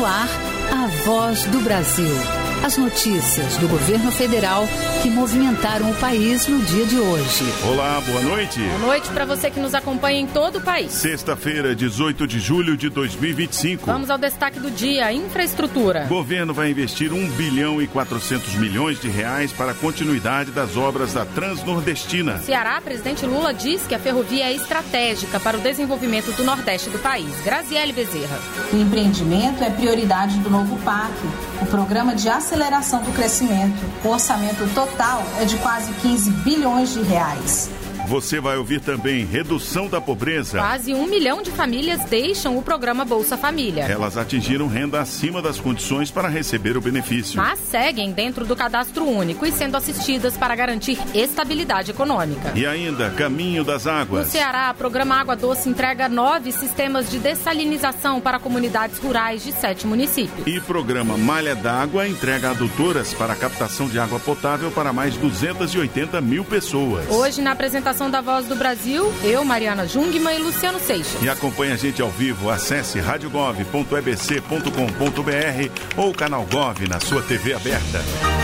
ar, a Voz do Brasil. As notícias do governo federal que movimentaram o país no dia de hoje. Olá, boa noite. Boa noite para você que nos acompanha em todo o país. Sexta-feira, 18 de julho de 2025. Vamos ao destaque do dia, infraestrutura. O governo vai investir 1 bilhão e 400 milhões de reais para a continuidade das obras da Transnordestina. No Ceará, presidente Lula diz que a ferrovia é estratégica para o desenvolvimento do Nordeste do país. Graziele Bezerra. O empreendimento é prioridade do novo PAC, o Programa de Aceleração do Crescimento. O orçamento total é de quase 15 bilhões de reais. Você vai ouvir também redução da pobreza. Quase 1 milhão de famílias deixam o programa Bolsa Família. Elas atingiram renda acima das condições para receber o benefício. Mas seguem dentro do cadastro único e sendo assistidas para garantir estabilidade econômica. E ainda, Caminho das Águas. No Ceará, o programa Água Doce entrega 9 sistemas de dessalinização para comunidades rurais de 7 municípios. E programa Malha d'Água entrega adutoras para a captação de água potável para mais de 280 mil pessoas. Hoje, na apresentação da Voz do Brasil, eu, Mariana Jungmann e Luciano Seixas. E acompanhe a gente ao vivo, acesse radiogov.ebc.com.br ou canal Gov na sua TV aberta.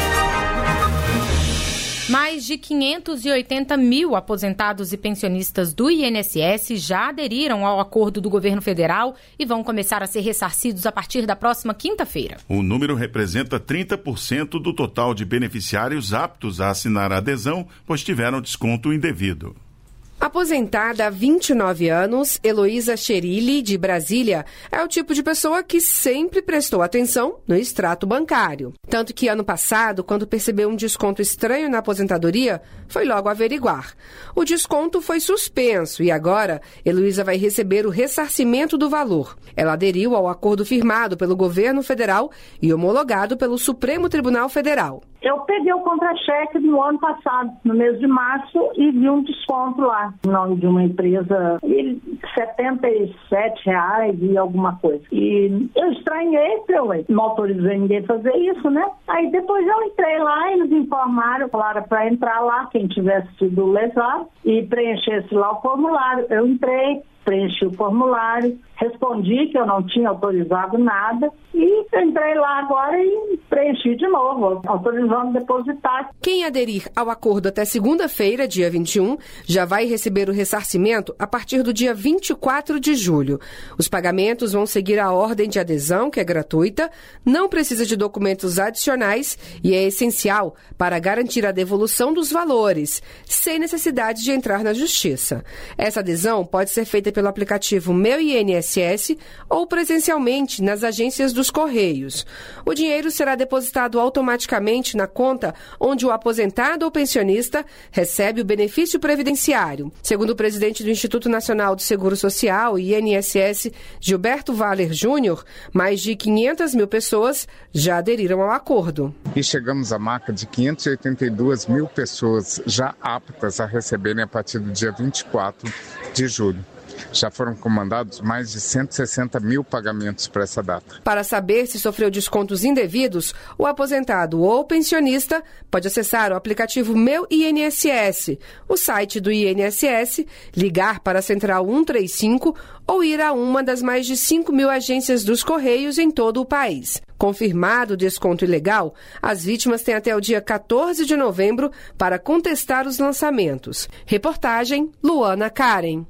Mais de 580 mil aposentados e pensionistas do INSS já aderiram ao acordo do governo federal e vão começar a ser ressarcidos a partir da próxima quinta-feira. O número representa 30% do total de beneficiários aptos a assinar a adesão, pois tiveram desconto indevido. Aposentada há 29 anos, Heloísa Cherilli, de Brasília, é o tipo de pessoa que sempre prestou atenção no extrato bancário. Tanto que ano passado, quando percebeu um desconto estranho na aposentadoria, foi logo averiguar. O desconto foi suspenso e agora Heloísa vai receber o ressarcimento do valor. Ela aderiu ao acordo firmado pelo governo federal e homologado pelo Supremo Tribunal Federal. Eu peguei o contra-cheque no ano passado, no mês de março, e vi um desconto lá, no nome de uma empresa, R$ 77 e alguma coisa. E eu estranhei, porque eu não autorizei ninguém a fazer isso, né? Aí depois eu entrei lá, eles informaram, falaram para entrar lá, quem tivesse sido lesado, e preenchesse lá o formulário. Eu entrei, preenchi o formulário, respondi que eu não tinha autorizado nada e entrei lá agora e preenchi de novo, autorizando depositar. Quem aderir ao acordo até segunda-feira, dia 21, já vai receber o ressarcimento a partir do dia 24 de julho. Os pagamentos vão seguir a ordem de adesão, que é gratuita, não precisa de documentos adicionais e é essencial para garantir a devolução dos valores, sem necessidade de entrar na justiça. Essa adesão pode ser feita pelo aplicativo Meu INSS ou presencialmente nas agências dos Correios. O dinheiro será depositado automaticamente na conta onde o aposentado ou pensionista recebe o benefício previdenciário. Segundo o presidente do Instituto Nacional do Seguro Social, INSS, Gilberto Valer Júnior, mais de 500 mil pessoas já aderiram ao acordo. E chegamos à marca de 582 mil pessoas já aptas a receberem a partir do dia 24 de julho. Já foram comandados mais de 160 mil pagamentos para essa data. Para saber se sofreu descontos indevidos, o aposentado ou pensionista pode acessar o aplicativo Meu INSS, o site do INSS, ligar para a Central 135 ou ir a uma das mais de 5 mil agências dos Correios em todo o país. Confirmado o desconto ilegal, as vítimas têm até o dia 14 de novembro para contestar os lançamentos. Reportagem Luana Karen.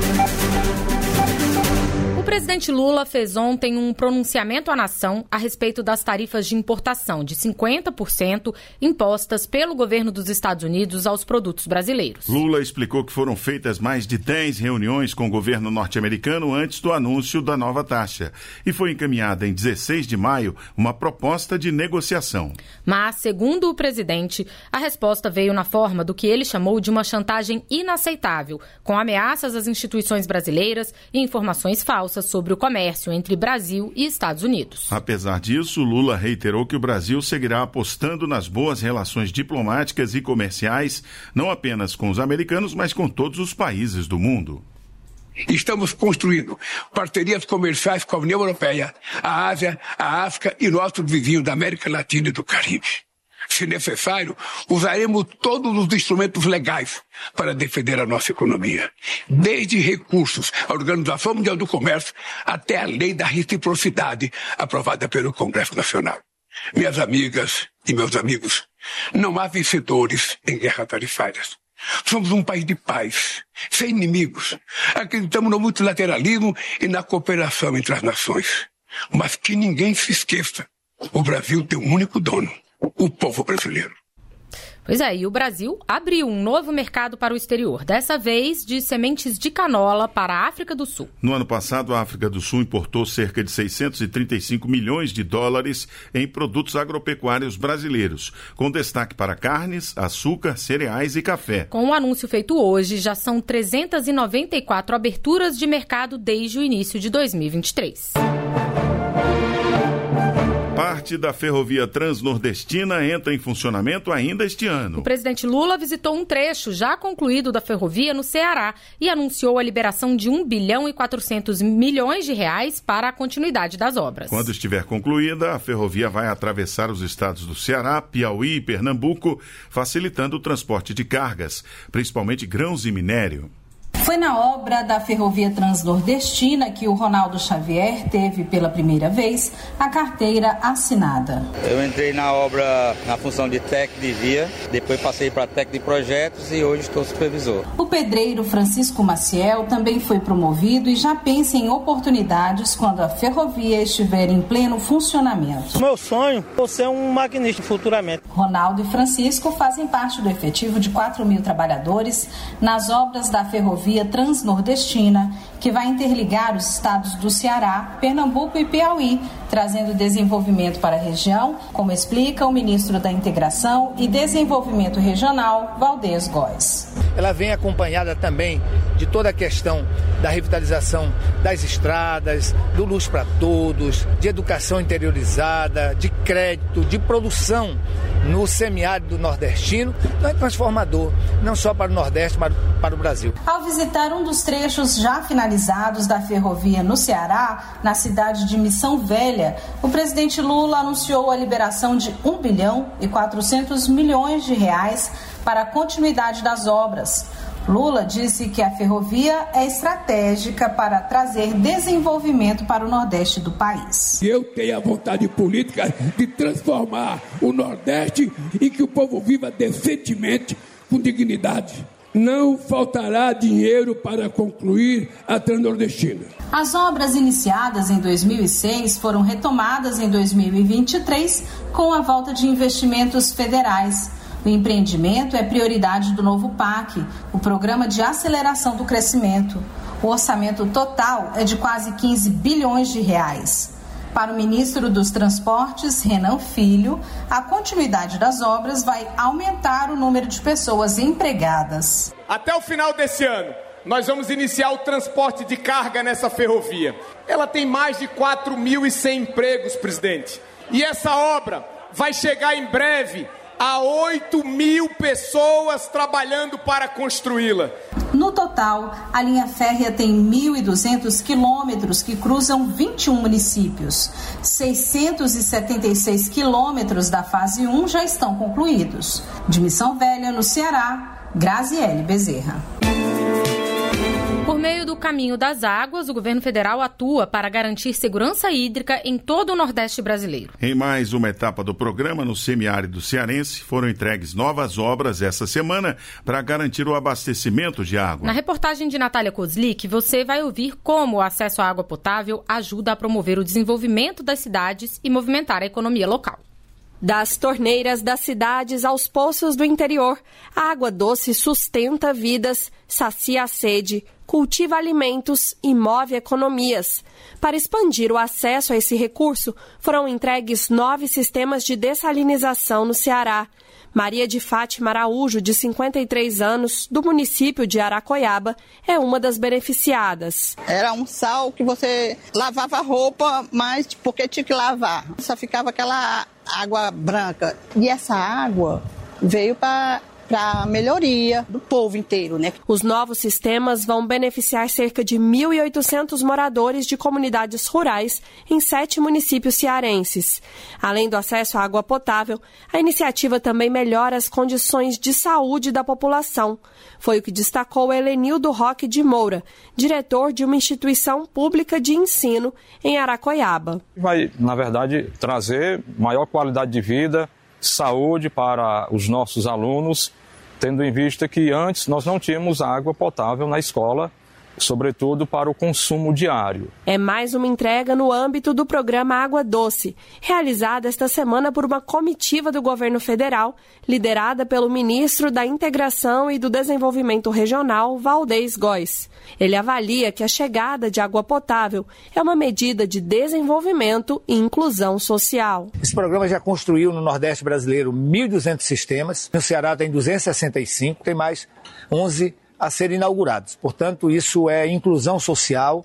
O presidente Lula fez ontem um pronunciamento à nação a respeito das tarifas de importação de 50% impostas pelo governo dos Estados Unidos aos produtos brasileiros. Lula explicou que foram feitas mais de 10 reuniões com o governo norte-americano antes do anúncio da nova taxa e foi encaminhada em 16 de maio uma proposta de negociação. Mas, segundo o presidente, a resposta veio na forma do que ele chamou de uma chantagem inaceitável, com ameaças às instituições brasileiras e informações falsas sobre o comércio entre Brasil e Estados Unidos. Apesar disso, Lula reiterou que o Brasil seguirá apostando nas boas relações diplomáticas e comerciais, não apenas com os americanos, mas com todos os países do mundo. Estamos construindo parcerias comerciais com a União Europeia, a Ásia, a África e nosso vizinho da América Latina e do Caribe. Se necessário, usaremos todos os instrumentos legais para defender a nossa economia. Desde recursos à Organização Mundial do Comércio até a lei da reciprocidade aprovada pelo Congresso Nacional. Minhas amigas e meus amigos, não há vencedores em guerras tarifárias. Somos um país de paz, sem inimigos. Acreditamos no multilateralismo e na cooperação entre as nações. Mas que ninguém se esqueça, o Brasil tem um único dono, o povo brasileiro. Pois é, e o Brasil abriu um novo mercado para o exterior, dessa vez de sementes de canola para a África do Sul. No ano passado, a África do Sul importou cerca de 635 milhões de dólares em produtos agropecuários brasileiros, com destaque para carnes, açúcar, cereais e café. Com o anúncio feito hoje, já são 394 aberturas de mercado desde o início de 2023. Parte da ferrovia transnordestina entra em funcionamento ainda este ano. O presidente Lula visitou um trecho já concluído da ferrovia no Ceará e anunciou a liberação de 1 bilhão e 400 milhões de reais para a continuidade das obras. Quando estiver concluída, a ferrovia vai atravessar os estados do Ceará, Piauí e Pernambuco, facilitando o transporte de cargas, principalmente grãos e minério. Foi na obra da Ferrovia Transnordestina que o Ronaldo Xavier teve pela primeira vez a carteira assinada. Eu entrei na obra na função de técnico de via, depois passei para técnico de projetos e hoje estou supervisor. O pedreiro Francisco Maciel também foi promovido e já pensa em oportunidades quando a ferrovia estiver em pleno funcionamento. Meu sonho é ser um maquinista futuramente. Ronaldo e Francisco fazem parte do efetivo de 4.000 trabalhadores nas obras da Ferrovia Transnordestina, que vai interligar os estados do Ceará, Pernambuco e Piauí, trazendo desenvolvimento para a região, como explica o ministro da Integração e Desenvolvimento Regional, Valdez Góes. Ela vem acompanhada também de toda a questão da revitalização das estradas, do Luz para Todos, de educação interiorizada, de crédito, de produção no semiárido nordestino. Então é transformador, não só para o Nordeste, mas para o Brasil. Ao visitar um dos trechos já finalizados da ferrovia no Ceará, na cidade de Missão Velha, o presidente Lula anunciou a liberação de 1 bilhão e 400 milhões de reais para a continuidade das obras. Lula disse que a ferrovia é estratégica para trazer desenvolvimento para o Nordeste do país. Eu tenho a vontade política de transformar o Nordeste e que o povo viva decentemente, com dignidade. Não faltará dinheiro para concluir a Transnordestina. As obras iniciadas em 2006 foram retomadas em 2023 com a volta de investimentos federais. O empreendimento é prioridade do novo PAC, o Programa de Aceleração do Crescimento. O orçamento total é de quase 15 bilhões de reais. Para o ministro dos Transportes, Renan Filho, a continuidade das obras vai aumentar o número de pessoas empregadas. Até o final desse ano, nós vamos iniciar o transporte de carga nessa ferrovia. Ela tem mais de 4.100 empregos, presidente. E essa obra vai chegar em breve a 8.000 pessoas trabalhando para construí-la. No total, a linha férrea tem 1.200 quilômetros que cruzam 21 municípios. 676 quilômetros da fase 1 já estão concluídos. De Missão Velha, no Ceará, Graziele Bezerra. Por meio do Caminho das Águas, o governo federal atua para garantir segurança hídrica em todo o Nordeste brasileiro. Em mais uma etapa do programa, no semiárido cearense, foram entregues novas obras essa semana para garantir o abastecimento de água. Na reportagem de Natália Kozlik, você vai ouvir como o acesso à água potável ajuda a promover o desenvolvimento das cidades e movimentar a economia local. Das torneiras das cidades aos poços do interior, a água doce sustenta vidas, sacia a sede, cultiva alimentos e move economias. Para expandir o acesso a esse recurso, foram entregues 9 sistemas de dessalinização no Ceará. Maria de Fátima Araújo, de 53 anos, do município de Aracoiaba, é uma das beneficiadas. Era um sal que você lavava a roupa, mas porque tinha que lavar. Só ficava aquela água branca. E essa água veio para para a melhoria do povo inteiro, né? Os novos sistemas vão beneficiar cerca de 1.800 moradores de comunidades rurais em 7 municípios cearenses. Além do acesso à água potável, a iniciativa também melhora as condições de saúde da população. Foi o que destacou Helenildo Roque de Moura, diretor de uma instituição pública de ensino em Aracoiaba. Vai, na verdade, trazer maior qualidade de vida, saúde para os nossos alunos, tendo em vista que antes nós não tínhamos água potável na escola, sobretudo para o consumo diário. É mais uma entrega no âmbito do programa Água Doce, realizada esta semana por uma comitiva do governo federal, liderada pelo ministro da Integração e do Desenvolvimento Regional, Valdez Góes. Ele avalia que a chegada de água potável é uma medida de desenvolvimento e inclusão social. Esse programa já construiu no Nordeste brasileiro 1.200 sistemas, no Ceará tem 265, tem mais 11 a serem inaugurados. Portanto, isso é inclusão social,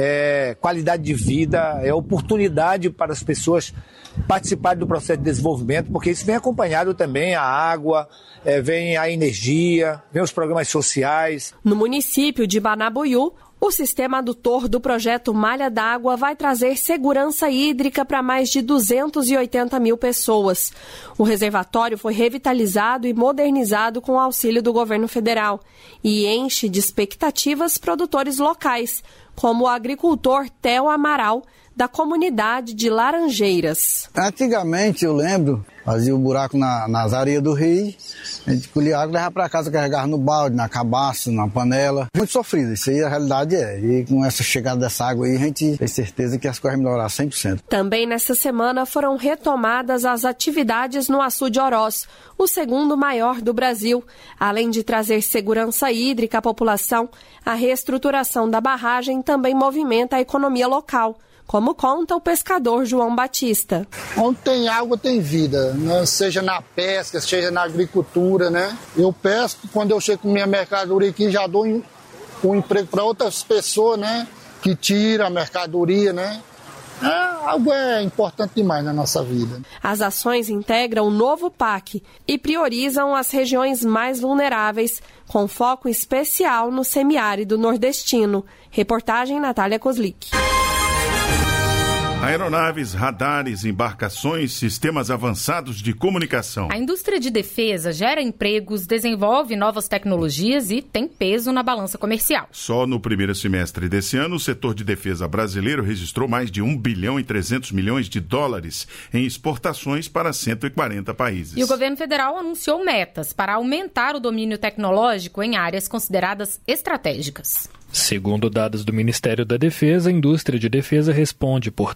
é qualidade de vida, é oportunidade para as pessoas participarem do processo de desenvolvimento, porque isso vem acompanhado também a água, vem a energia, vem os programas sociais. No município de Banabuiú, o sistema adutor do projeto Malha d'Água vai trazer segurança hídrica para mais de 280 mil pessoas. O reservatório foi revitalizado e modernizado com o auxílio do governo federal e enche de expectativas produtores locais, como o agricultor Theo Amaral, da comunidade de Laranjeiras. Antigamente, eu lembro, fazia um buraco nas areias do rio, a gente colhia água e levava para casa, carregava no balde, na cabaça, na panela. Muito sofrido, isso aí a realidade é. E com essa chegada dessa água aí, a gente tem certeza que as coisas vão melhorar 100%. Também nesta semana foram retomadas as atividades no Açude Oroz, o segundo maior do Brasil. Além de trazer segurança hídrica à população, a reestruturação da barragem também movimenta a economia local, como conta o pescador João Batista. Onde tem água tem vida, né? Seja na pesca, seja na agricultura, né? Eu pesco, quando eu chego com minha mercadoria aqui, já dou um emprego para outras pessoas, né? Que tiram a mercadoria, né? A água é importante demais na nossa vida. As ações integram o novo PAC e priorizam as regiões mais vulneráveis, com foco especial no semiárido nordestino. Reportagem Natália Kozlik. Aeronaves, radares, embarcações, sistemas avançados de comunicação. A indústria de defesa gera empregos, desenvolve novas tecnologias e tem peso na balança comercial. Só no primeiro semestre desse ano, o setor de defesa brasileiro registrou mais de 1 bilhão e 300 milhões de dólares em exportações para 140 países. E o governo federal anunciou metas para aumentar o domínio tecnológico em áreas consideradas estratégicas. Segundo dados do Ministério da Defesa, a indústria de defesa responde por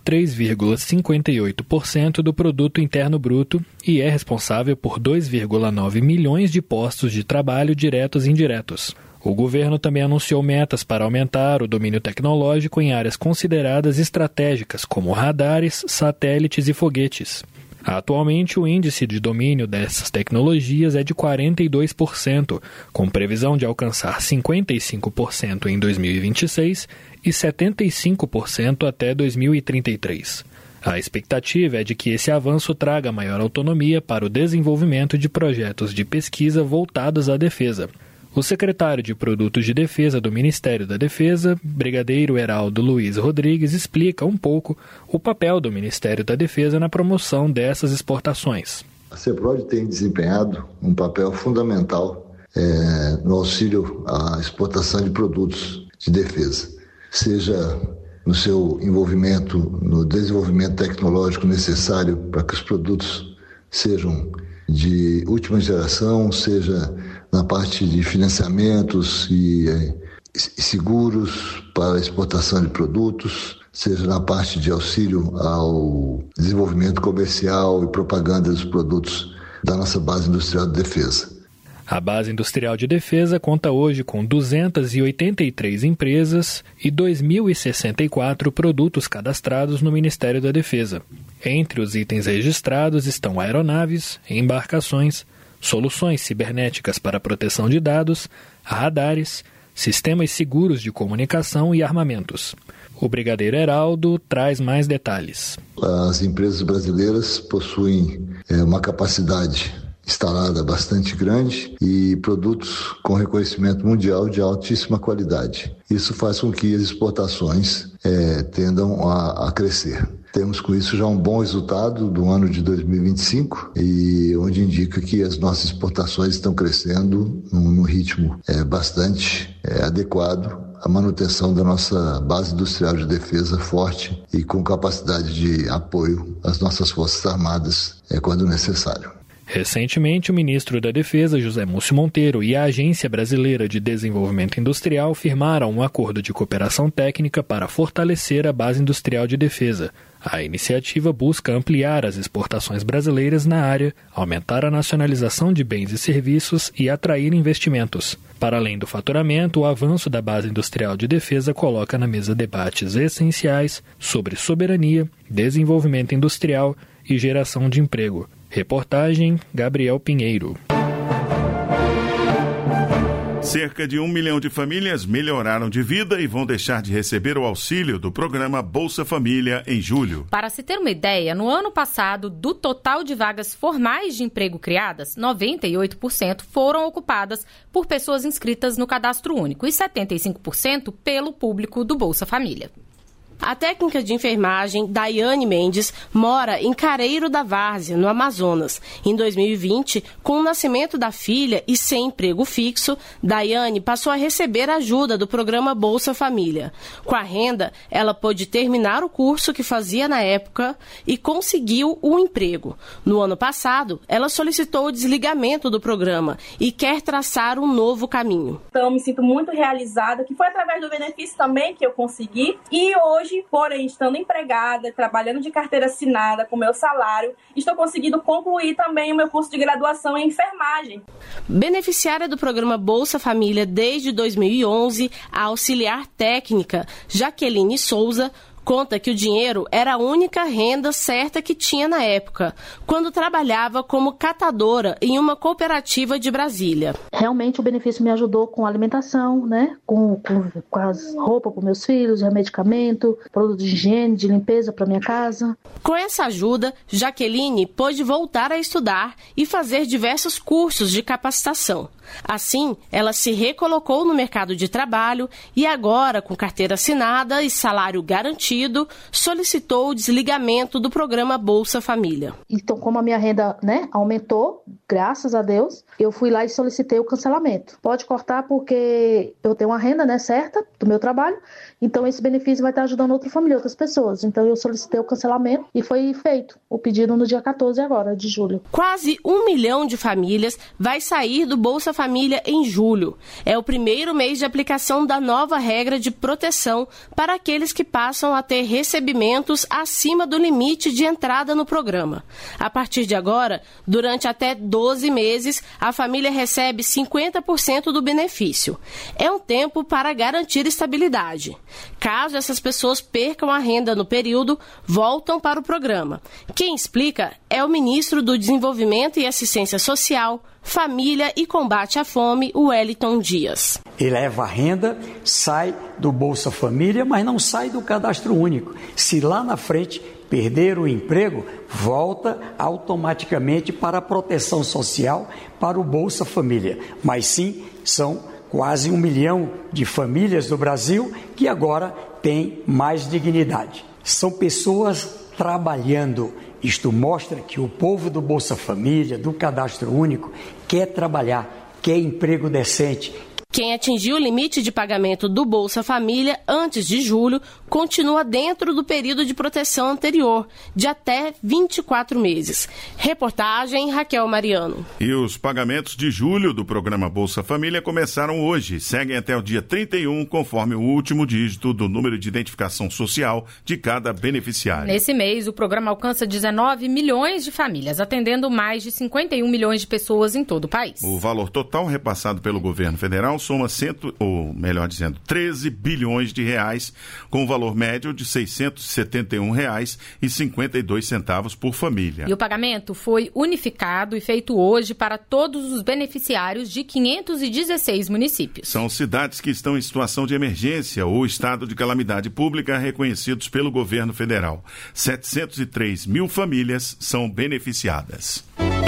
3,58% do produto interno bruto e é responsável por 2,9 milhões de postos de trabalho diretos e indiretos. O governo também anunciou metas para aumentar o domínio tecnológico em áreas consideradas estratégicas, como radares, satélites e foguetes. Atualmente, o índice de domínio dessas tecnologias é de 42%, com previsão de alcançar 55% em 2026 e 75% até 2033. A expectativa é de que esse avanço traga maior autonomia para o desenvolvimento de projetos de pesquisa voltados à defesa. O secretário de Produtos de Defesa do Ministério da Defesa, Brigadeiro Heraldo Luiz Rodrigues, explica um pouco o papel do Ministério da Defesa na promoção dessas exportações. A CEPROD tem desempenhado um papel fundamental no auxílio à exportação de produtos de defesa, seja no seu envolvimento no desenvolvimento tecnológico necessário para que os produtos sejam de última geração, seja na parte de financiamentos e seguros para a exportação de produtos, seja na parte de auxílio ao desenvolvimento comercial e propaganda dos produtos da nossa base industrial de defesa. A Base Industrial de Defesa conta hoje com 283 empresas e 2.064 produtos cadastrados no Ministério da Defesa. Entre os itens registrados estão aeronaves, embarcações, soluções cibernéticas para proteção de dados, radares, sistemas seguros de comunicação e armamentos. O Brigadeiro Heraldo traz mais detalhes. As empresas brasileiras possuem uma capacidade instalada bastante grande e produtos com reconhecimento mundial de altíssima qualidade. Isso faz com que as exportações tendam a crescer. Temos com isso já um bom resultado do ano de 2025 e onde indica que as nossas exportações estão crescendo num ritmo bastante adequado à manutenção da nossa base industrial de defesa forte e com capacidade de apoio às nossas Forças Armadas quando necessário. Recentemente, o ministro da Defesa, José Múcio Monteiro, e a Agência Brasileira de Desenvolvimento Industrial firmaram um acordo de cooperação técnica para fortalecer a base industrial de defesa. A iniciativa busca ampliar as exportações brasileiras na área, aumentar a nacionalização de bens e serviços e atrair investimentos. Para além do faturamento, o avanço da base industrial de defesa coloca na mesa debates essenciais sobre soberania, desenvolvimento industrial e geração de emprego. Reportagem Gabriel Pinheiro. Cerca de 1 milhão de famílias melhoraram de vida e vão deixar de receber o auxílio do programa Bolsa Família em julho. Para se ter uma ideia, no ano passado, do total de vagas formais de emprego criadas, 98% foram ocupadas por pessoas inscritas no Cadastro Único e 75% pelo público do Bolsa Família. A técnica de enfermagem Daiane Mendes mora em Careiro da Várzea, no Amazonas. Em 2020, com o nascimento da filha e sem emprego fixo, Daiane passou a receber ajuda do programa Bolsa Família. Com a renda, ela pôde terminar o curso que fazia na época e conseguiu um emprego. No ano passado, ela solicitou o desligamento do programa e quer traçar um novo caminho. Então, eu me sinto muito realizada, que foi através do benefício também que eu consegui. E hoje, porém, estando empregada, trabalhando de carteira assinada com meu salário, estou conseguindo concluir também o meu curso de graduação em enfermagem. Beneficiária do programa Bolsa Família desde 2011, a auxiliar técnica Jaqueline Souza conta que o dinheiro era a única renda certa que tinha na época, quando trabalhava como catadora em uma cooperativa de Brasília. Realmente o benefício me ajudou com a alimentação, né? Com as roupas para meus filhos, medicamento, produto de higiene, de limpeza para minha casa. Com essa ajuda, Jaqueline pôde voltar a estudar e fazer diversos cursos de capacitação. Assim, ela se recolocou no mercado de trabalho e agora, com carteira assinada e salário garantido, solicitou o desligamento do programa Bolsa Família. Então, como a minha renda, aumentou, graças a Deus, eu fui lá e solicitei o cancelamento. Pode cortar porque eu tenho uma renda, certa do meu trabalho, então esse benefício vai estar ajudando outra família, outras pessoas. Então eu solicitei o cancelamento e foi feito o pedido no dia 14 agora, de julho. Quase 1 milhão de famílias vai sair do Bolsa Família em julho. É o primeiro mês de aplicação da nova regra de proteção para aqueles que passam a ter recebimentos acima do limite de entrada no programa. A partir de agora, durante até 12 meses, a família recebe 50% do benefício. É um tempo para garantir estabilidade. Caso essas pessoas percam a renda no período, voltam para o programa. Quem explica é o ministro do Desenvolvimento e Assistência Social, Família e Combate à Fome, Wellington Dias. Eleva a renda, sai do Bolsa Família, mas não sai do Cadastro Único. Se lá na frente perder o emprego, volta automaticamente para a proteção social, para o Bolsa Família. Mas sim, são quase 1 milhão de famílias do Brasil que agora têm mais dignidade. São pessoas trabalhando. Isto mostra que o povo do Bolsa Família, do Cadastro Único, quer trabalhar, quer emprego decente. Quem atingiu o limite de pagamento do Bolsa Família antes de julho continua dentro do período de proteção anterior, de até 24 meses. Reportagem Raquel Mariano. E os pagamentos de julho do programa Bolsa Família começaram hoje. Seguem até o dia 31, conforme o último dígito do número de identificação social de cada beneficiário. Nesse mês, o programa alcança 19 milhões de famílias, atendendo mais de 51 milhões de pessoas em todo o país. O valor total repassado pelo governo federal soma 13 bilhões de reais, com o valor médio de R$ 671,52 por família. E o pagamento foi unificado e feito hoje para todos os beneficiários de 516 municípios. São cidades que estão em situação de emergência ou estado de calamidade pública reconhecidos pelo governo federal. 703 mil famílias são beneficiadas.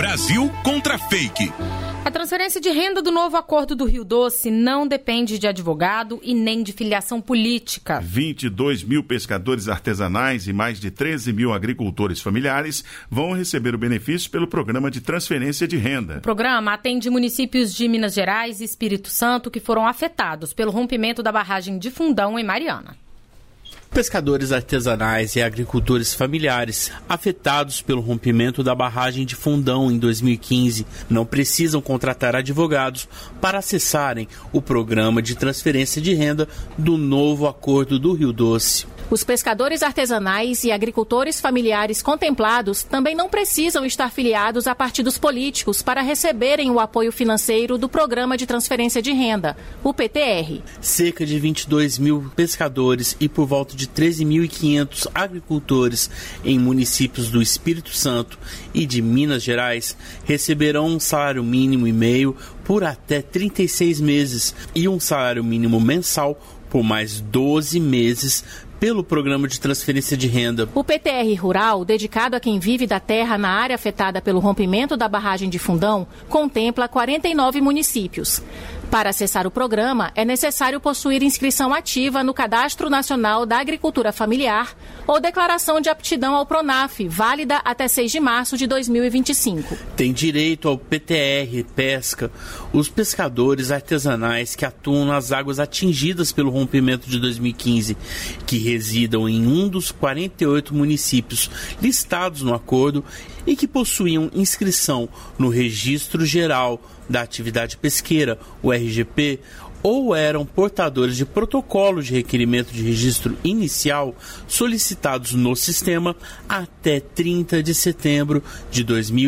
Brasil contra Fake. A transferência de renda do novo Acordo do Rio Doce não depende de advogado e nem de filiação política. 22 mil pescadores artesanais e mais de 13 mil agricultores familiares vão receber o benefício pelo programa de transferência de renda. O programa atende municípios de Minas Gerais e Espírito Santo que foram afetados pelo rompimento da barragem de Fundão em Mariana. Pescadores artesanais e agricultores familiares afetados pelo rompimento da barragem de Fundão em 2015 não precisam contratar advogados para acessarem o programa de transferência de renda do novo Acordo do Rio Doce. Os pescadores artesanais e agricultores familiares contemplados também não precisam estar filiados a partidos políticos para receberem o apoio financeiro do Programa de Transferência de Renda, o PTR. Cerca de 22 mil pescadores e por volta de 13.500 agricultores em municípios do Espírito Santo e de Minas Gerais receberão um salário mínimo e meio por até 36 meses e um salário mínimo mensal por mais 12 meses pelo Programa de Transferência de Renda. O PTR Rural, dedicado a quem vive da terra na área afetada pelo rompimento da barragem de Fundão, contempla 49 municípios. Para acessar o programa, é necessário possuir inscrição ativa no Cadastro Nacional da Agricultura Familiar ou declaração de aptidão ao PRONAF, válida até 6 de março de 2025. Tem direito ao PTR Pesca os pescadores artesanais que atuam nas águas atingidas pelo rompimento de 2015, que residam em um dos 48 municípios listados no acordo e que possuíam inscrição no Registro Geral da Atividade Pesqueira, o RGP, ou eram portadores de protocolo de requerimento de registro inicial solicitados no sistema até 30 de setembro de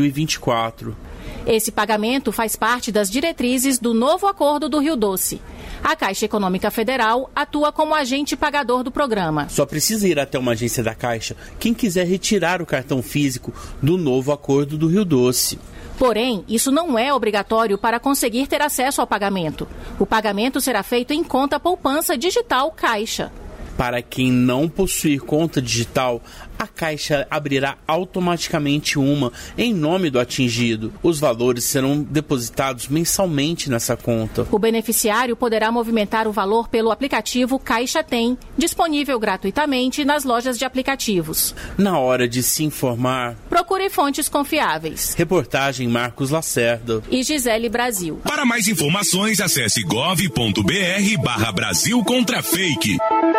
2024. Esse pagamento faz parte das diretrizes do novo Acordo do Rio Doce. A Caixa Econômica Federal atua como agente pagador do programa. Só precisa ir até uma agência da Caixa quem quiser retirar o cartão físico do novo Acordo do Rio Doce. Porém, isso não é obrigatório para conseguir ter acesso ao pagamento. O pagamento será feito em conta poupança digital Caixa. Para quem não possuir conta digital, a Caixa abrirá automaticamente uma em nome do atingido. Os valores serão depositados mensalmente nessa conta. O beneficiário poderá movimentar o valor pelo aplicativo Caixa Tem, disponível gratuitamente nas lojas de aplicativos. Na hora de se informar, procure fontes confiáveis. Reportagem Marcos Lacerda e Gisele Brasil. Para mais informações, acesse gov.br/Brasil contra Fake.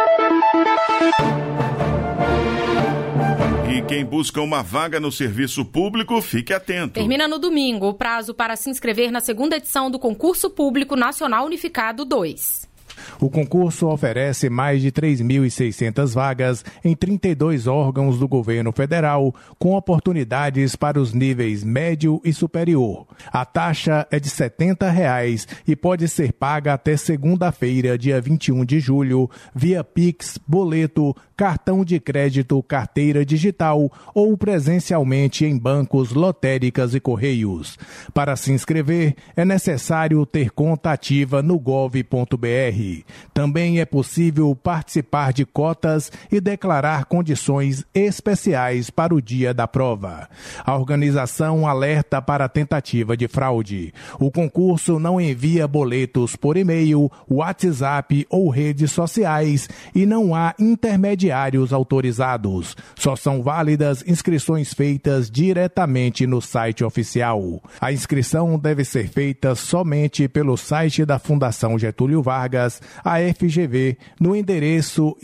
E quem busca uma vaga no serviço público, fique atento. Termina no domingo o prazo para se inscrever na segunda edição do Concurso Público Nacional Unificado 2. O concurso oferece mais de 3.600 vagas em 32 órgãos do governo federal, com oportunidades para os níveis médio e superior. A taxa é de R$ 70 e pode ser paga até segunda-feira, dia 21 de julho, via Pix, boleto, cartão de crédito, carteira digital ou presencialmente em bancos, lotéricas e correios. Para se inscrever, é necessário ter conta ativa no gov.br. Também é possível participar de cotas e declarar condições especiais para o dia da prova. A organização alerta para a tentativa de fraude. O concurso não envia boletos por e-mail, WhatsApp ou redes sociais e não há intermediários autorizados. Só são válidas inscrições feitas diretamente no site oficial. A inscrição deve ser feita somente pelo site da Fundação Getúlio Vargas, a FGV, no endereço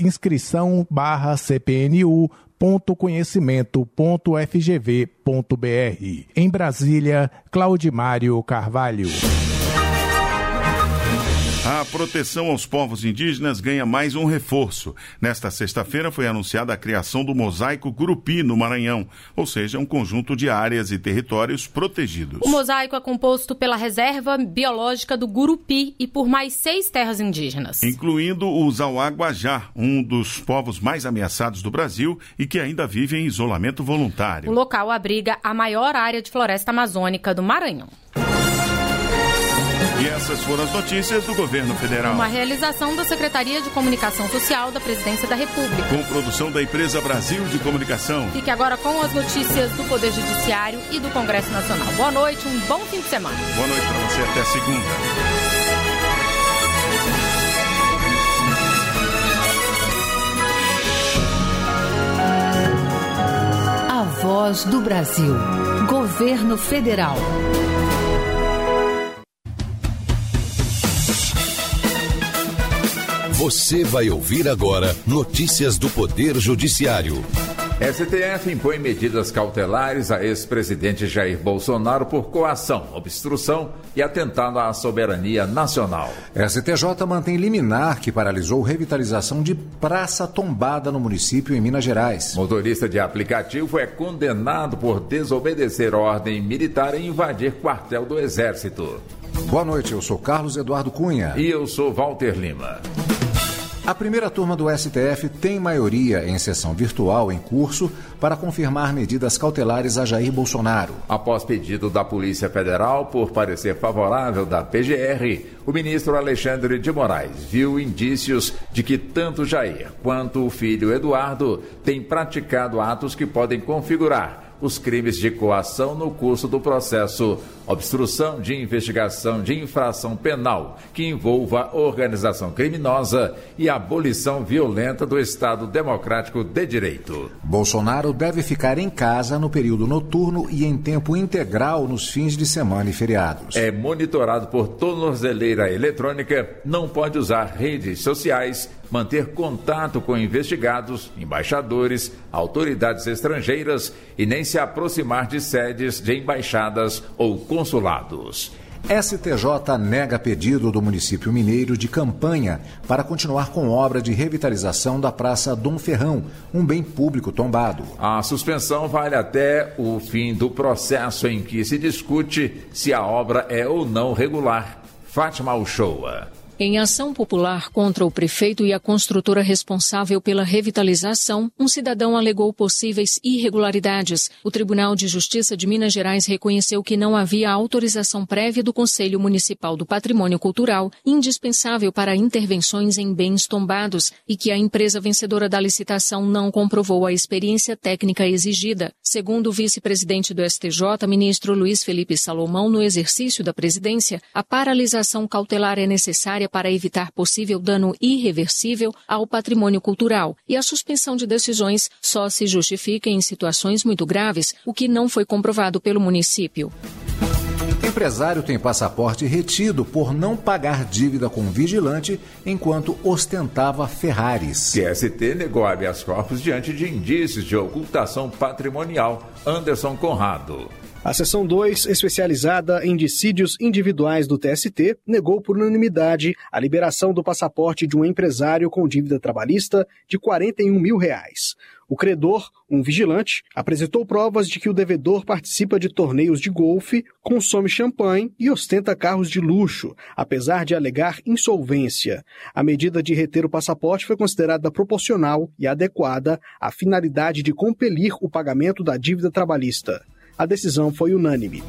inscrição/cpnu.conhecimento.fgv.br. Em Brasília, Claudimário Carvalho. A proteção aos povos indígenas ganha mais um reforço. Nesta sexta-feira foi anunciada a criação do Mosaico Gurupi, no Maranhão, ou seja, um conjunto de áreas e territórios protegidos. O mosaico é composto pela Reserva Biológica do Gurupi e por mais 6 terras indígenas, incluindo os Auá-Guajá, um dos povos mais ameaçados do Brasil e que ainda vive em isolamento voluntário. O local abriga a maior área de floresta amazônica do Maranhão. E essas foram as notícias do Governo Federal. Uma realização da Secretaria de Comunicação Social da Presidência da República. Com produção da Empresa Brasil de Comunicação. Fique agora com as notícias do Poder Judiciário e do Congresso Nacional. Boa noite, um bom fim de semana. Boa noite para você, até segunda. A Voz do Brasil. Governo Federal. Você vai ouvir agora notícias do Poder Judiciário. STF impõe medidas cautelares a ex-presidente Jair Bolsonaro por coação, obstrução e atentado à soberania nacional. STJ mantém liminar que paralisou revitalização de praça tombada no município em Minas Gerais. Motorista de aplicativo é condenado por desobedecer ordem militar e invadir quartel do Exército. Boa noite, eu sou Carlos Eduardo Cunha. E eu sou Walter Lima. A primeira turma do STF tem maioria em sessão virtual em curso para confirmar medidas cautelares a Jair Bolsonaro. Após pedido da Polícia Federal por parecer favorável da PGR, o ministro Alexandre de Moraes viu indícios de que tanto Jair quanto o filho Eduardo têm praticado atos que podem configurar os crimes de coação no curso do processo, obstrução de investigação de infração penal que envolva organização criminosa e abolição violenta do Estado Democrático de Direito. Bolsonaro deve ficar em casa no período noturno e em tempo integral nos fins de semana e feriados. É monitorado por tornozeleira eletrônica, não pode usar redes sociais, manter contato com investigados, embaixadores, autoridades estrangeiras e nem se aproximar de sedes de embaixadas ou consulados. STJ nega pedido do município mineiro de Campanha para continuar com obra de revitalização da Praça Dom Ferrão, um bem público tombado. A suspensão vale até o fim do processo em que se discute se a obra é ou não regular. Fátima Uchoa. Em ação popular contra o prefeito e a construtora responsável pela revitalização, um cidadão alegou possíveis irregularidades. O Tribunal de Justiça de Minas Gerais reconheceu que não havia autorização prévia do Conselho Municipal do Patrimônio Cultural, indispensável para intervenções em bens tombados, e que a empresa vencedora da licitação não comprovou a experiência técnica exigida. Segundo o vice-presidente do STJ, ministro Luiz Felipe Salomão, no exercício da presidência, a paralisação cautelar é necessária para evitar possível dano irreversível ao patrimônio cultural, e a suspensão de decisões só se justifica em situações muito graves, o que não foi comprovado pelo município. Empresário tem passaporte retido por não pagar dívida com vigilante enquanto ostentava Ferraris. TST negou habeas corpus diante de indícios de ocultação patrimonial. Anderson Conrado. A seção 2, especializada em dissídios individuais do TST, negou por unanimidade a liberação do passaporte de um empresário com dívida trabalhista de R$41 mil. O credor, um vigilante, apresentou provas de que o devedor participa de torneios de golfe, consome champanhe e ostenta carros de luxo, apesar de alegar insolvência. A medida de reter o passaporte foi considerada proporcional e adequada à finalidade de compelir o pagamento da dívida trabalhista. A decisão foi unânime.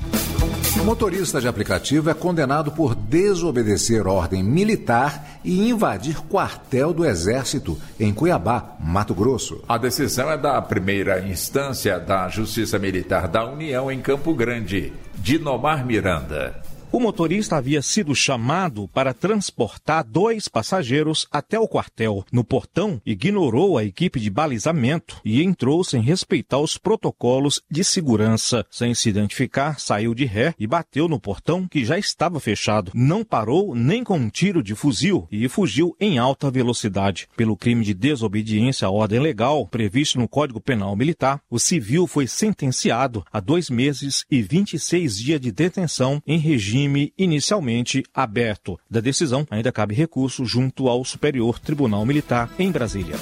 O motorista de aplicativo é condenado por desobedecer ordem militar e invadir quartel do Exército em Cuiabá, Mato Grosso. A decisão é da primeira instância da Justiça Militar da União em Campo Grande, Dinomar Miranda. O motorista havia sido chamado para transportar 2 passageiros até o quartel. No portão, ignorou a equipe de balizamento e entrou sem respeitar os protocolos de segurança. Sem se identificar, saiu de ré e bateu no portão, que já estava fechado. Não parou nem com um tiro de fuzil e fugiu em alta velocidade. Pelo crime de desobediência à ordem legal, previsto no Código Penal Militar, o civil foi sentenciado a 2 meses e 26 dias de detenção em regime inicialmente aberto. Da decisão, ainda cabe recurso junto ao Superior Tribunal Militar em Brasília.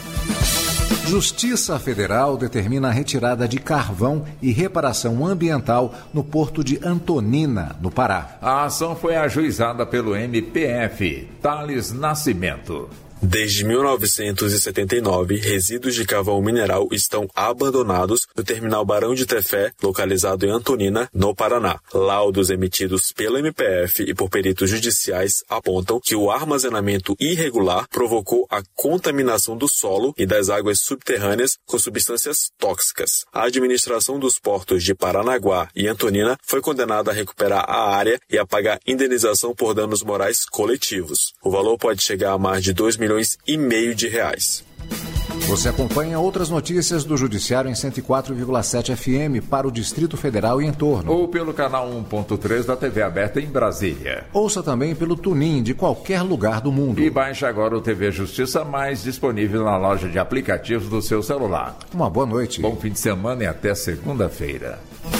Justiça Federal determina a retirada de carvão e reparação ambiental no porto de Antonina, no Pará. A ação foi ajuizada pelo MPF, Thales Nascimento. Desde 1979, resíduos de carvão mineral estão abandonados no terminal Barão de Tefé, localizado em Antonina, no Paraná. Laudos emitidos pela MPF e por peritos judiciais apontam que o armazenamento irregular provocou a contaminação do solo e das águas subterrâneas com substâncias tóxicas. A administração dos portos de Paranaguá e Antonina foi condenada a recuperar a área e a pagar indenização por danos morais coletivos. O valor pode chegar a mais de R$2,5 milhões. Você acompanha outras notícias do Judiciário em 104,7 FM para o Distrito Federal e entorno. Ou pelo canal 1.3 da TV aberta em Brasília. Ouça também pelo TuneIn de qualquer lugar do mundo. E baixe agora o TV Justiça Mais, disponível na loja de aplicativos do seu celular. Uma boa noite. Bom fim de semana e até segunda-feira.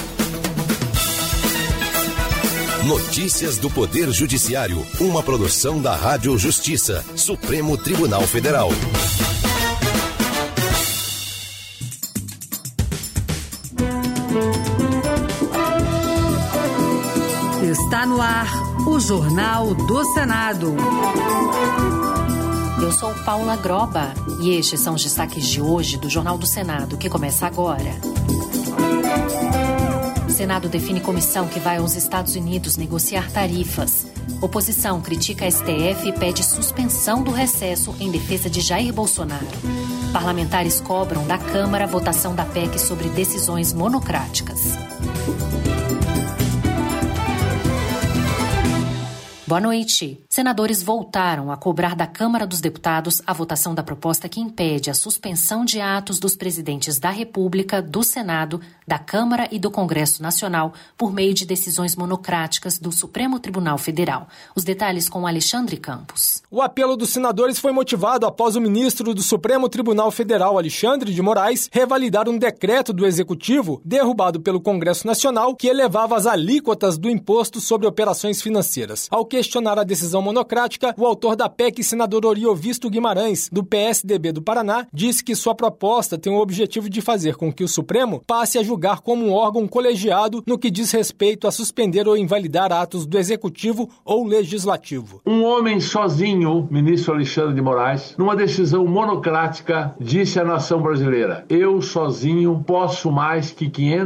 Notícias do Poder Judiciário, uma produção da Rádio Justiça, Supremo Tribunal Federal. Está no ar o Jornal do Senado. Eu sou Paula Groba e estes são os destaques de hoje do Jornal do Senado, que começa agora. O Senado define comissão que vai aos Estados Unidos negociar tarifas. Oposição critica a STF e pede suspensão do recesso em defesa de Jair Bolsonaro. Parlamentares cobram da Câmara a votação da PEC sobre decisões monocráticas. Boa noite. Senadores voltaram a cobrar da Câmara dos Deputados a votação da proposta que impede a suspensão de atos dos presidentes da República, do Senado, da Câmara e do Congresso Nacional por meio de decisões monocráticas do Supremo Tribunal Federal. Os detalhes com Alexandre Campos. O apelo dos senadores foi motivado após o ministro do Supremo Tribunal Federal, Alexandre de Moraes, revalidar um decreto do Executivo derrubado pelo Congresso Nacional que elevava as alíquotas do imposto sobre operações financeiras. Ao questionar a decisão monocrática, o autor da PEC, senador Oriovisto Guimarães, do PSDB do Paraná, disse que sua proposta tem o objetivo de fazer com que o Supremo passe a julgar como um órgão colegiado no que diz respeito a suspender ou invalidar atos do Executivo ou Legislativo. Um homem sozinho, ministro Alexandre de Moraes, numa decisão monocrática, disse à nação brasileira: eu sozinho posso mais que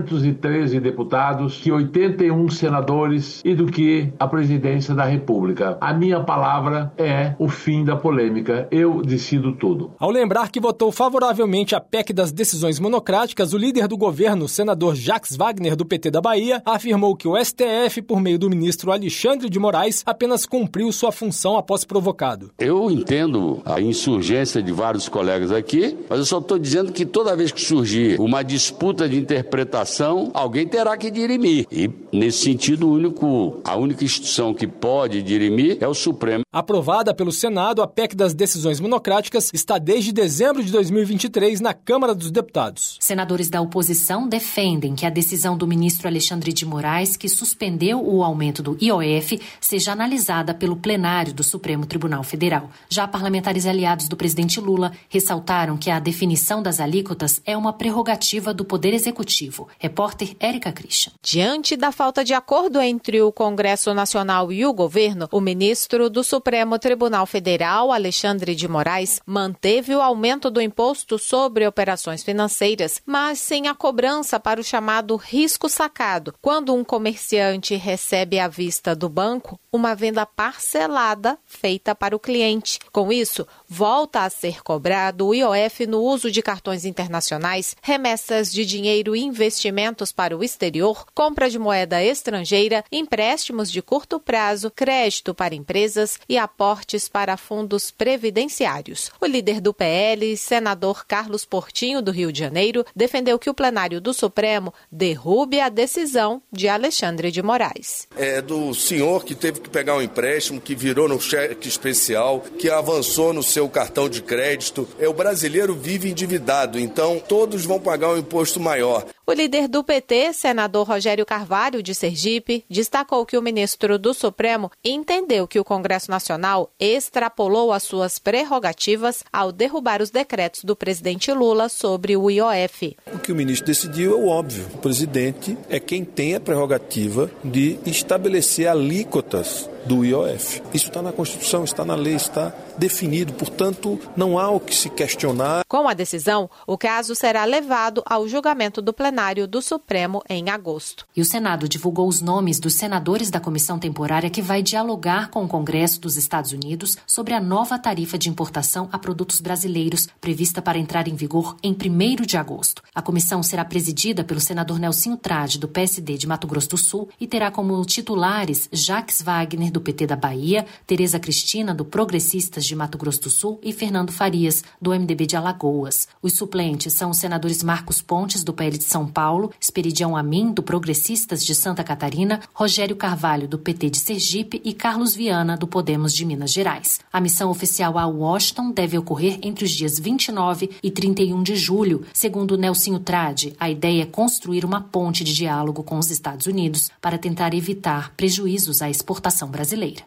513 deputados, que 81 senadores e do que a presidência da República. A minha palavra é o fim da polêmica. Eu decido tudo. Ao lembrar que votou favoravelmente a PEC das decisões monocráticas, o líder do governo, senador Jacques Wagner, do PT da Bahia, afirmou que o STF, por meio do ministro Alexandre de Moraes, apenas cumpriu sua função após provocado. Eu entendo a insurgência de vários colegas aqui, mas eu só estou dizendo que toda vez que surgir uma disputa de interpretação, alguém terá que dirimir. E, nesse sentido, a única instituição que pode dirimir é o Supremo. Aprovada pelo Senado, a PEC das decisões monocráticas está desde dezembro de 2023 na Câmara dos Deputados. Senadores da oposição defendem que a decisão do ministro Alexandre de Moraes, que suspendeu o aumento do IOF, seja analisada pelo plenário do Supremo Tribunal Federal. Já parlamentares aliados do presidente Lula ressaltaram que a definição das alíquotas é uma prerrogativa do Poder Executivo. Repórter Érica Christian. Diante da falta de acordo entre o Congresso Nacional e o governo, o ministro do Supremo Tribunal Federal, Alexandre de Moraes, manteve o aumento do imposto sobre operações financeiras, mas sem a cobrança para o chamado risco sacado, quando um comerciante recebe à vista do banco uma venda parcelada feita para o cliente. Com isso, volta a ser cobrado o IOF no uso de cartões internacionais, remessas de dinheiro e investimentos para o exterior, compra de moeda estrangeira, empréstimos de curto prazo, crédito para empresas e aportes para fundos previdenciários. O líder do PL, senador Carlos Portinho, do Rio de Janeiro, defendeu que o plenário do Supremo derrube a decisão de Alexandre de Moraes. É do senhor que teve que pegar um empréstimo, que virou no cheque especial, que avançou no seu cartão de crédito. O brasileiro vive endividado, então todos vão pagar um imposto maior. O líder do PT, senador Rogério Carvalho, de Sergipe, destacou que o ministro do Supremo entendeu que o Congresso Nacional extrapolou as suas prerrogativas ao derrubar os decretos do presidente Lula sobre o IOF. O que o ministro decidiu é o óbvio. O presidente é quem tem a prerrogativa de estabelecer alíquotas do IOF. Isso está na Constituição, está na lei, está definido, portanto, não há o que se questionar. Com a decisão, o caso será levado ao julgamento do plenário do Supremo em agosto. E o Senado divulgou os nomes dos senadores da comissão temporária que vai dialogar com o Congresso dos Estados Unidos sobre a nova tarifa de importação a produtos brasileiros, prevista para entrar em vigor em 1º de agosto. A comissão será presidida pelo senador Nelsinho Trade, do PSD de Mato Grosso do Sul, e terá como titulares Jacques Wagner, do PT da Bahia, Tereza Cristina, do Progressistas de Mato Grosso do Sul, e Fernando Farias, do MDB de Alagoas. Os suplentes são os senadores Marcos Pontes, do PL de São Paulo, Esperidião Amin, do Progressistas de Santa Catarina, Rogério Carvalho, do PT de Sergipe, e Carlos Viana, do Podemos de Minas Gerais. A missão oficial a Washington deve ocorrer entre os dias 29 e 31 de julho. Segundo Nelsinho Trade, a ideia é construir uma ponte de diálogo com os Estados Unidos para tentar evitar prejuízos à exportação brasileira.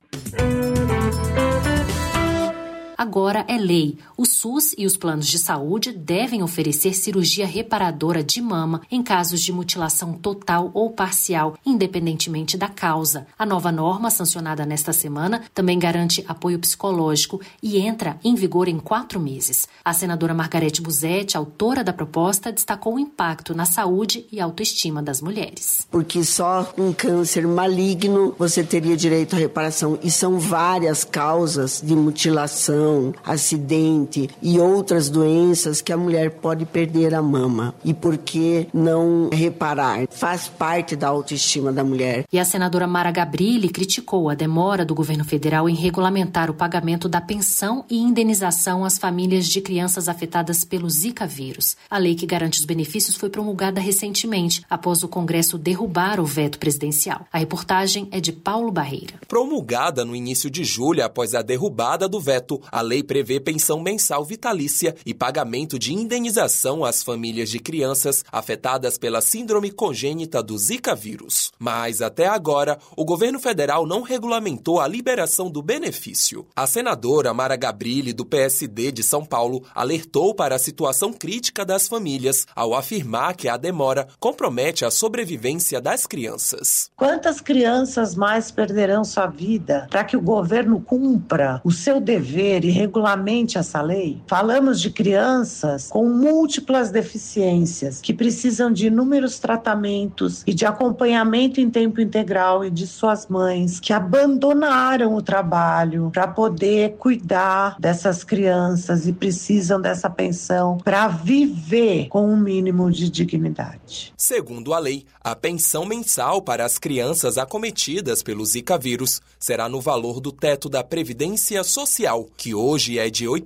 Agora é lei. O SUS e os planos de saúde devem oferecer cirurgia reparadora de mama em casos de mutilação total ou parcial, independentemente da causa. A nova norma, sancionada nesta semana, também garante apoio psicológico e entra em vigor em 4 meses. A senadora Margarete Busetti, autora da proposta, destacou o impacto na saúde e autoestima das mulheres. Porque só com câncer maligno você teria direito à reparação. E são várias causas de mutilação, acidente e outras doenças que a mulher pode perder a mama. E por que não reparar? Faz parte da autoestima da mulher. E a senadora Mara Gabrilli criticou a demora do governo federal em regulamentar o pagamento da pensão e indenização às famílias de crianças afetadas pelo Zika vírus. A lei que garante os benefícios foi promulgada recentemente, após o Congresso derrubar o veto presidencial. A reportagem é de Paulo Barreira. Promulgada no início de julho, após a derrubada do veto, a lei prevê pensão mensal vitalícia e pagamento de indenização às famílias de crianças afetadas pela síndrome congênita do Zika vírus. Mas, até agora, o governo federal não regulamentou a liberação do benefício. A senadora Mara Gabrilli, do PSD de São Paulo, alertou para a situação crítica das famílias ao afirmar que a demora compromete a sobrevivência das crianças. Quantas crianças mais perderão sua vida para que o governo cumpra o seu dever e regulamente essa lei? Falamos de crianças com múltiplas deficiências que precisam de inúmeros tratamentos e de acompanhamento em tempo integral, e de suas mães que abandonaram o trabalho para poder cuidar dessas crianças e precisam dessa pensão para viver com um mínimo de dignidade. Segundo a lei, a pensão mensal para as crianças acometidas pelo Zika vírus será no valor do teto da Previdência Social, que hoje é de R$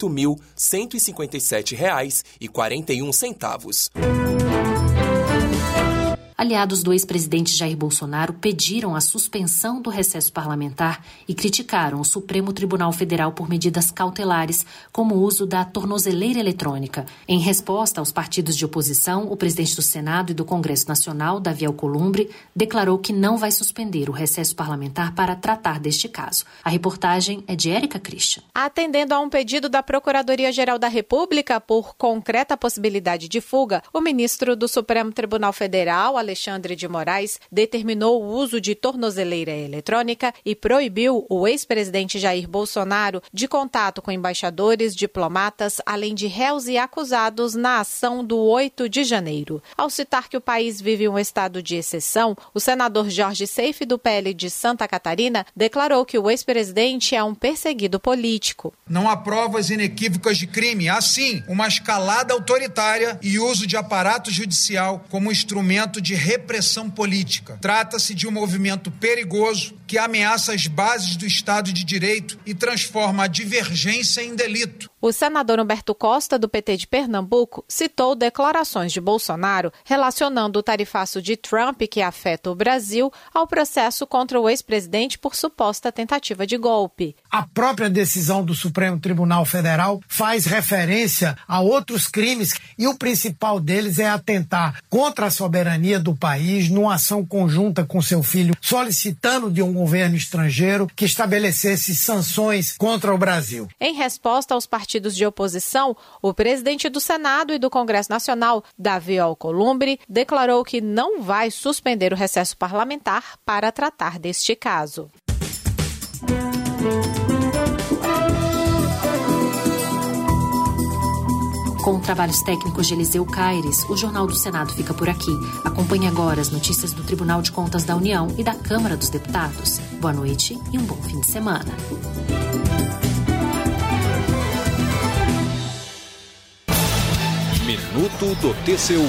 8.157,41. Aliados do ex-presidente Jair Bolsonaro pediram a suspensão do recesso parlamentar e criticaram o Supremo Tribunal Federal por medidas cautelares, como o uso da tornozeleira eletrônica. Em resposta aos partidos de oposição, o presidente do Senado e do Congresso Nacional, Davi Alcolumbre, declarou que não vai suspender o recesso parlamentar para tratar deste caso. A reportagem é de Érica Christian. Atendendo a um pedido da Procuradoria-Geral da República por concreta possibilidade de fuga, o ministro do Supremo Tribunal Federal, Alexandre de Moraes, determinou o uso de tornozeleira eletrônica e proibiu o ex-presidente Jair Bolsonaro de contato com embaixadores, diplomatas, além de réus e acusados na ação do 8 de janeiro. Ao citar que o país vive um estado de exceção, o senador Jorge Seife, do PL de Santa Catarina, declarou que o ex-presidente é um perseguido político. Não há provas inequívocas de crime, há sim uma escalada autoritária e uso de aparato judicial como instrumento de repressão política. Trata-se de um movimento perigoso que ameaça as bases do Estado de Direito e transforma a divergência em delito. O senador Humberto Costa, do PT de Pernambuco, citou declarações de Bolsonaro relacionando o tarifaço de Trump, que afeta o Brasil, ao processo contra o ex-presidente por suposta tentativa de golpe. A própria decisão do Supremo Tribunal Federal faz referência a outros crimes e o principal deles é atentar contra a soberania do país numa ação conjunta com seu filho, solicitando de um governo estrangeiro que estabelecesse sanções contra o Brasil. Em resposta aos partidos de oposição, o presidente do Senado e do Congresso Nacional, Davi Alcolumbre, declarou que não vai suspender o recesso parlamentar para tratar deste caso. Com trabalhos técnicos de Eliseu Caires, o Jornal do Senado fica por aqui. Acompanhe agora as notícias do Tribunal de Contas da União e da Câmara dos Deputados. Boa noite e um bom fim de semana. Minuto do TCU.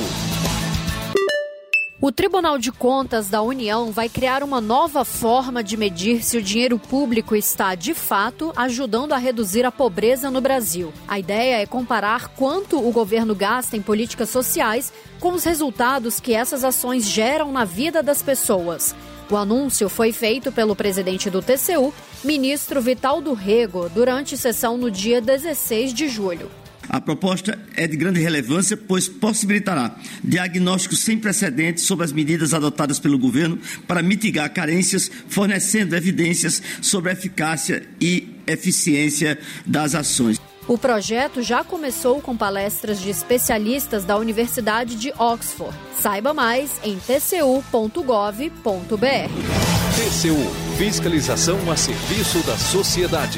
O Tribunal de Contas da União vai criar uma nova forma de medir se o dinheiro público está, de fato, ajudando a reduzir a pobreza no Brasil. A ideia é comparar quanto o governo gasta em políticas sociais com os resultados que essas ações geram na vida das pessoas. O anúncio foi feito pelo presidente do TCU, ministro Vital do Rego, durante sessão no dia 16 de julho. A proposta é de grande relevância, pois possibilitará diagnósticos sem precedentes sobre as medidas adotadas pelo governo para mitigar carências, fornecendo evidências sobre a eficácia e eficiência das ações. O projeto já começou com palestras de especialistas da Universidade de Oxford. Saiba mais em tcu.gov.br. TCU, fiscalização a serviço da sociedade.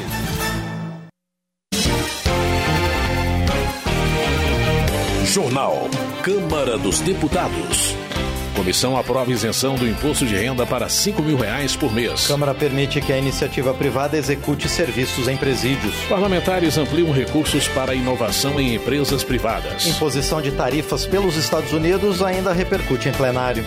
Jornal. Câmara dos Deputados. Comissão aprova isenção do imposto de renda para R$5 mil por mês. Câmara permite que a iniciativa privada execute serviços em presídios. Parlamentares ampliam recursos para inovação em empresas privadas. Imposição de tarifas pelos Estados Unidos ainda repercute em plenário.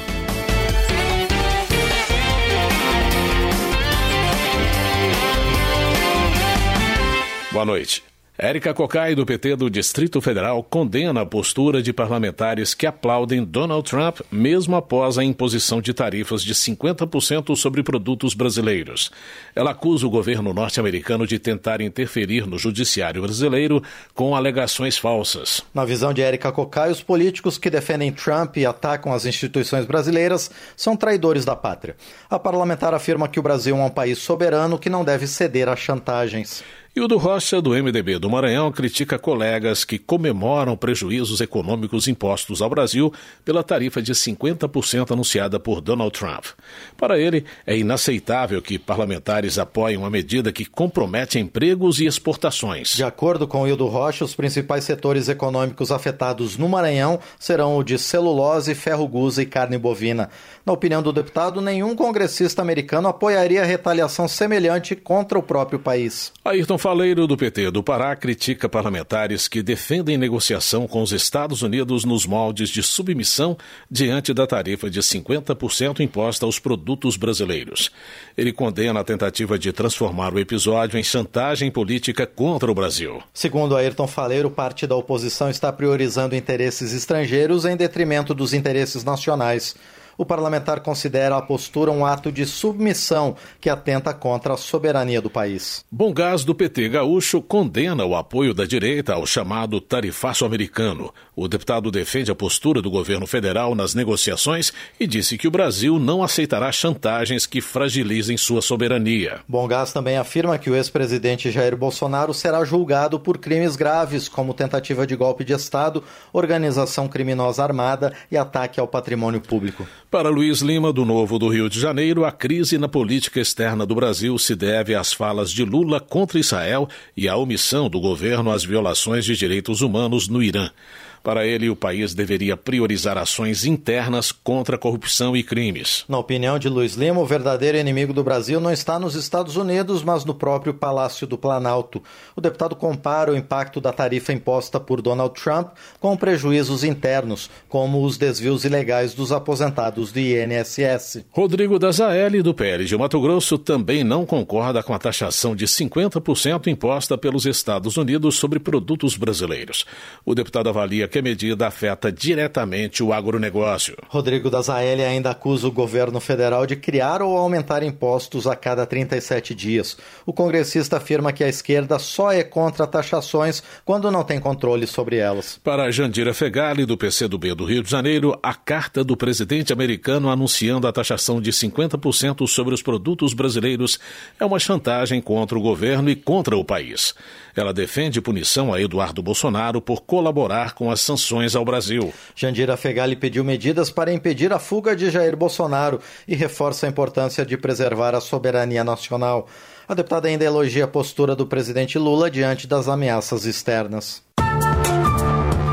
Boa noite. Érica Cocai, do PT do Distrito Federal, condena a postura de parlamentares que aplaudem Donald Trump, mesmo após a imposição de tarifas de 50% sobre produtos brasileiros. Ela acusa o governo norte-americano de tentar interferir no judiciário brasileiro com alegações falsas. Na visão de Érica Cocai, os políticos que defendem Trump e atacam as instituições brasileiras são traidores da pátria. A parlamentar afirma que o Brasil é um país soberano que não deve ceder a chantagens. Hildo Rocha, do MDB do Maranhão, critica colegas que comemoram prejuízos econômicos impostos ao Brasil pela tarifa de 50% anunciada por Donald Trump. Para ele, é inaceitável que parlamentares apoiem uma medida que compromete empregos e exportações. De acordo com Hildo Rocha, os principais setores econômicos afetados no Maranhão serão o de celulose, ferro-gusa e carne bovina. Na opinião do deputado, nenhum congressista americano apoiaria retaliação semelhante contra o próprio país. Ayrton Faleiro, do PT do Pará, critica parlamentares que defendem negociação com os Estados Unidos nos moldes de submissão diante da tarifa de 50% imposta aos produtos brasileiros. Ele condena a tentativa de transformar o episódio em chantagem política contra o Brasil. Segundo Ayrton Faleiro, parte da oposição está priorizando interesses estrangeiros em detrimento dos interesses nacionais. O parlamentar considera a postura um ato de submissão que atenta contra a soberania do país. Bom Gás, do PT gaúcho, condena o apoio da direita ao chamado tarifaço americano. O deputado defende a postura do governo federal nas negociações e disse que o Brasil não aceitará chantagens que fragilizem sua soberania. Bom Gás também afirma que o ex-presidente Jair Bolsonaro será julgado por crimes graves, como tentativa de golpe de Estado, organização criminosa armada e ataque ao patrimônio público. Para Luiz Lima, do Novo do Rio de Janeiro, a crise na política externa do Brasil se deve às falas de Lula contra Israel e à omissão do governo às violações de direitos humanos no Irã. Para ele, o país deveria priorizar ações internas contra a corrupção e crimes. Na opinião de Luiz Lima, o verdadeiro inimigo do Brasil não está nos Estados Unidos, mas no próprio Palácio do Planalto. O deputado compara o impacto da tarifa imposta por Donald Trump com prejuízos internos, como os desvios ilegais dos aposentados do INSS. Rodrigo Dazaeli, do PL de Mato Grosso, também não concorda com a taxação de 50% imposta pelos Estados Unidos sobre produtos brasileiros. O deputado avalia que a medida afeta diretamente o agronegócio. Rodrigo Dazaeli ainda acusa o governo federal de criar ou aumentar impostos a cada 37 dias. O congressista afirma que a esquerda só é contra taxações quando não tem controle sobre elas. Para Jandira Fegali, do PCdoB do Rio de Janeiro, a carta do presidente americano anunciando a taxação de 50% sobre os produtos brasileiros é uma chantagem contra o governo e contra o país. Ela defende punição a Eduardo Bolsonaro por colaborar com as sanções ao Brasil. Jandira Fegali pediu medidas para impedir a fuga de Jair Bolsonaro e reforça a importância de preservar a soberania nacional. A deputada ainda elogia a postura do presidente Lula diante das ameaças externas.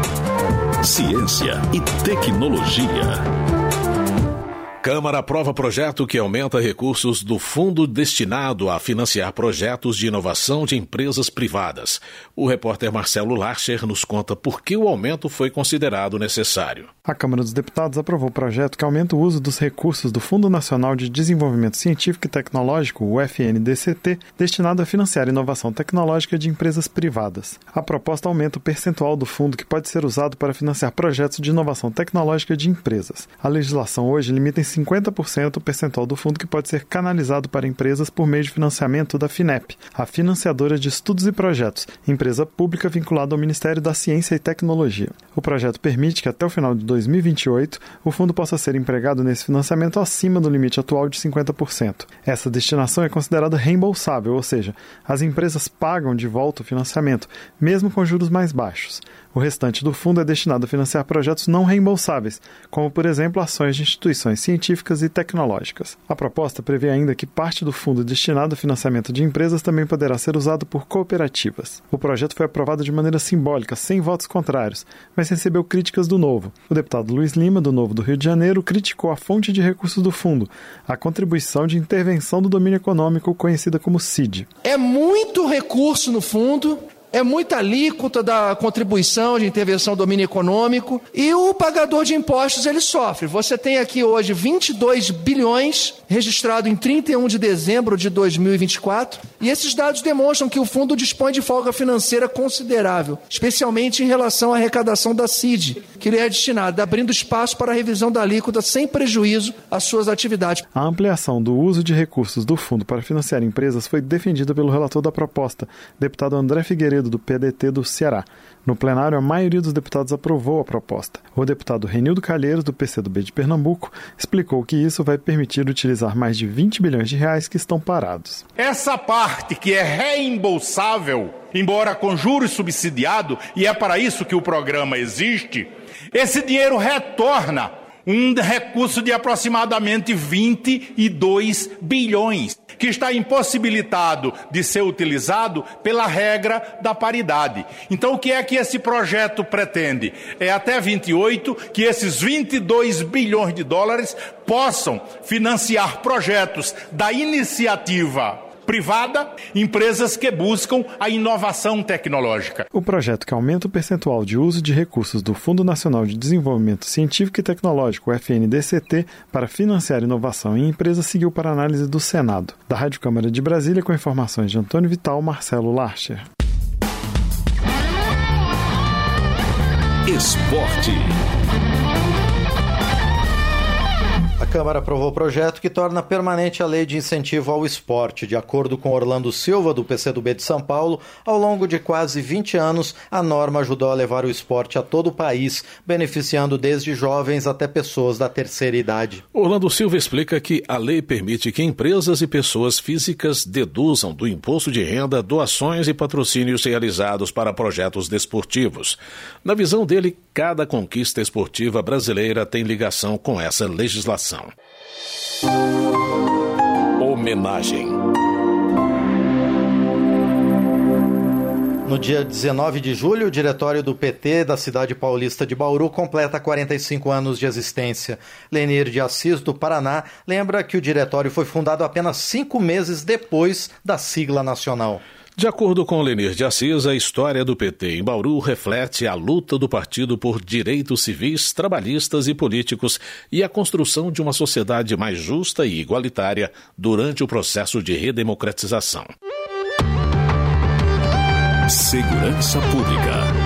ciência e tecnologia. Câmara aprova projeto que aumenta recursos do fundo destinado a financiar projetos de inovação de empresas privadas. O repórter Marcelo Larcher nos conta por que o aumento foi considerado necessário. A Câmara dos Deputados aprovou o projeto que aumenta o uso dos recursos do Fundo Nacional de Desenvolvimento Científico e Tecnológico, o FNDCT, destinado a financiar inovação tecnológica de empresas privadas. A proposta aumenta o percentual do fundo que pode ser usado para financiar projetos de inovação tecnológica de empresas. A legislação hoje limita em 50% o percentual do fundo que pode ser canalizado para empresas por meio de financiamento da FINEP, a Financiadora de Estudos e Projetos, empresa pública vinculada ao Ministério da Ciência e Tecnologia. O projeto permite que até o final de 2028 o fundo possa ser empregado nesse financiamento acima do limite atual de 50%. Essa destinação é considerada reembolsável, ou seja, as empresas pagam de volta o financiamento, mesmo com juros mais baixos. O restante do fundo é destinado a financiar projetos não reembolsáveis, como, por exemplo, ações de instituições científicas e tecnológicas. A proposta prevê ainda que parte do fundo destinado ao financiamento de empresas também poderá ser usado por cooperativas. O projeto foi aprovado de maneira simbólica, sem votos contrários, mas recebeu críticas do Novo. O deputado Luiz Lima, do Novo do Rio de Janeiro, criticou a fonte de recursos do fundo, a contribuição de intervenção do domínio econômico, conhecida como CID. É muito recurso no fundo, é muita alíquota da contribuição de intervenção do domínio econômico e o pagador de impostos ele sofre. Você tem aqui hoje 22 bilhões registrado em 31 de dezembro de 2024 e esses dados demonstram que o fundo dispõe de folga financeira considerável, especialmente em relação à arrecadação da CID, que lhe é destinada, abrindo espaço para a revisão da alíquota sem prejuízo às suas atividades. A ampliação do uso de recursos do fundo para financiar empresas foi defendida pelo relator da proposta, deputado André Figueiredo, do PDT do Ceará. No plenário, a maioria dos deputados aprovou a proposta. O deputado Renildo Calheiros, do PCdoB de Pernambuco, explicou que isso vai permitir utilizar mais de 20 bilhões de reais que estão parados. Essa parte que é reembolsável, embora com juros subsidiado, e é para isso que o programa existe, esse dinheiro retorna um recurso de aproximadamente 22 bilhões, que está impossibilitado de ser utilizado pela regra da paridade. Então, o que é que esse projeto pretende? É até 28 que esses 22 bilhões de dólares possam financiar projetos da iniciativa privada, empresas que buscam a inovação tecnológica. O projeto que aumenta o percentual de uso de recursos do Fundo Nacional de Desenvolvimento Científico e Tecnológico, o FNDCT, para financiar inovação em empresas seguiu para análise do Senado. Da Rádio Câmara de Brasília, com informações de Antônio Vital, Marcelo Larcher. Esporte. A Câmara aprovou o projeto que torna permanente a lei de incentivo ao esporte. De acordo com Orlando Silva, do PCdoB de São Paulo, ao longo de quase 20 anos, a norma ajudou a levar o esporte a todo o país, beneficiando desde jovens até pessoas da terceira idade. Orlando Silva explica que a lei permite que empresas e pessoas físicas deduzam do imposto de renda doações e patrocínios realizados para projetos desportivos. Na visão dele, cada conquista esportiva brasileira tem ligação com essa legislação. Homenagem. No dia 19 de julho, o diretório do PT da cidade paulista de Bauru completa 45 anos de existência. Lenir de Assis, do Paraná, lembra que o diretório foi fundado apenas 5 meses depois da sigla nacional. De acordo com Lenir de Assis, a história do PT em Bauru reflete a luta do partido por direitos civis, trabalhistas e políticos e a construção de uma sociedade mais justa e igualitária durante o processo de redemocratização. Segurança Pública.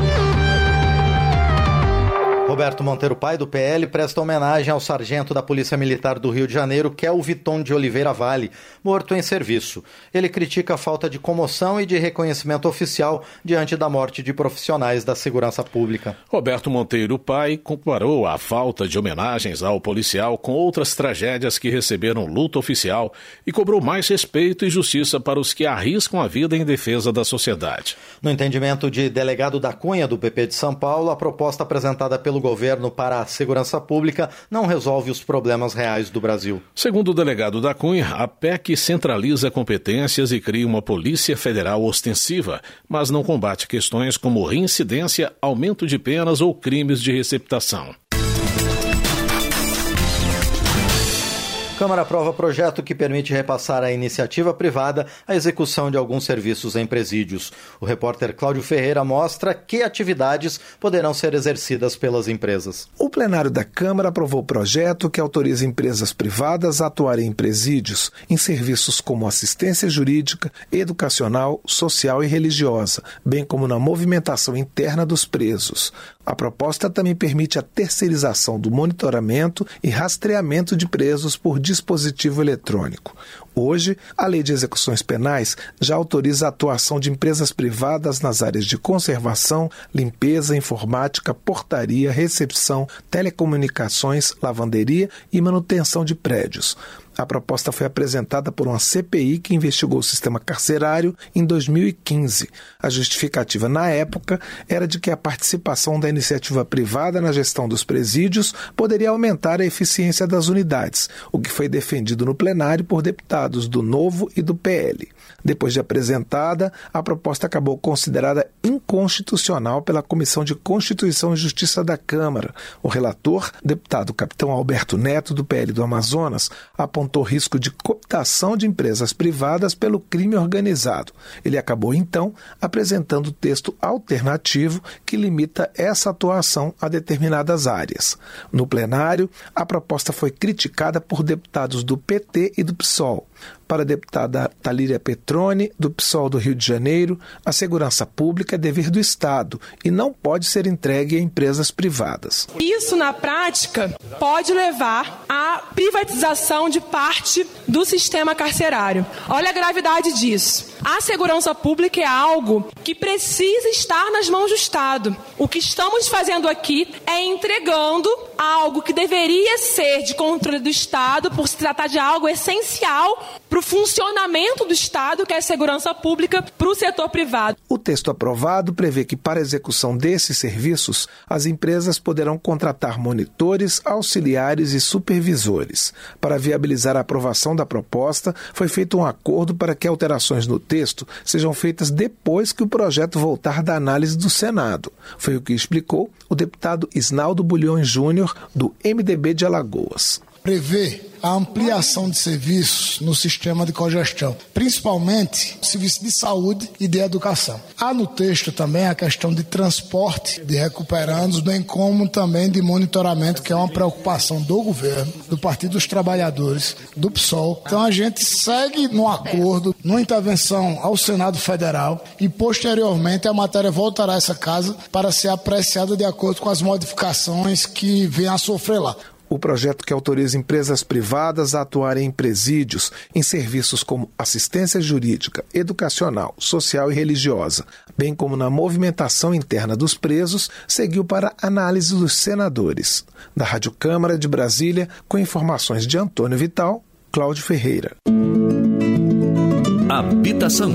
Roberto Monteiro Pai, do PL, presta homenagem ao sargento da Polícia Militar do Rio de Janeiro, Kelviton de Oliveira Vale, morto em serviço. Ele critica a falta de comoção e de reconhecimento oficial diante da morte de profissionais da segurança pública. Roberto Monteiro Pai comparou a falta de homenagens ao policial com outras tragédias que receberam luta oficial e cobrou mais respeito e justiça para os que arriscam a vida em defesa da sociedade. No entendimento de delegado da Cunha, do PP de São Paulo, a proposta apresentada pelo do governo para a segurança pública não resolve os problemas reais do Brasil. Segundo o delegado da Cunha, a PEC centraliza competências e cria uma Polícia Federal ostensiva, mas não combate questões como reincidência, aumento de penas ou crimes de receptação. Câmara aprova projeto que permite repassar à iniciativa privada a execução de alguns serviços em presídios. O repórter Cláudio Ferreira mostra que atividades poderão ser exercidas pelas empresas. O plenário da Câmara aprovou o projeto que autoriza empresas privadas a atuarem em presídios em serviços como assistência jurídica, educacional, social e religiosa, bem como na movimentação interna dos presos. A proposta também permite a terceirização do monitoramento e rastreamento de presos por dispositivo eletrônico. Hoje, a Lei de Execuções Penais já autoriza a atuação de empresas privadas nas áreas de conservação, limpeza, informática, portaria, recepção, telecomunicações, lavanderia e manutenção de prédios. A proposta foi apresentada por uma CPI que investigou o sistema carcerário em 2015. A justificativa na época era de que a participação da iniciativa privada na gestão dos presídios poderia aumentar a eficiência das unidades, o que foi defendido no plenário por deputados do Novo e do PL. Depois de apresentada, a proposta acabou considerada inconstitucional pela Comissão de Constituição e Justiça da Câmara. O relator, deputado Capitão Alberto Neto, do PL do Amazonas, apontou risco de cooptação de empresas privadas pelo crime organizado. Ele acabou, então, apresentando o texto alternativo que limita essa atuação a determinadas áreas. No plenário, a proposta foi criticada por deputados do PT e do PSOL. Para a deputada Talíria Petroni, do PSOL do Rio de Janeiro, a segurança pública é dever do Estado e não pode ser entregue a empresas privadas. Isso, na prática, pode levar à privatização de parte do sistema carcerário. Olha a gravidade disso. A segurança pública é algo que precisa estar nas mãos do Estado. O que estamos fazendo aqui é entregando algo que deveria ser de controle do Estado, por se tratar de algo essencial para o funcionamento do Estado, que é a segurança pública, para o setor privado. O texto aprovado prevê que, para a execução desses serviços, as empresas poderão contratar monitores, auxiliares e supervisores. Para viabilizar a aprovação da proposta, foi feito um acordo para que alterações no texto sejam feitas depois que o projeto voltar da análise do Senado. Foi o que explicou o deputado Isnaldo Bulhões Júnior, do MDB de Alagoas. Prevê a ampliação de serviços no sistema de cogestão, principalmente serviço de saúde e de educação. Há no texto também a questão de transporte de recuperandos, bem como também de monitoramento, que é uma preocupação do governo, do Partido dos Trabalhadores, do PSOL. Então a gente segue no acordo, numa intervenção ao Senado Federal e posteriormente a matéria voltará a essa casa para ser apreciada de acordo com as modificações que venham a sofrer lá. O projeto que autoriza empresas privadas a atuarem em presídios, em serviços como assistência jurídica, educacional, social e religiosa, bem como na movimentação interna dos presos, seguiu para análise dos senadores. Da Rádio Câmara de Brasília, com informações de Antônio Vital, Cláudio Ferreira. Habitação.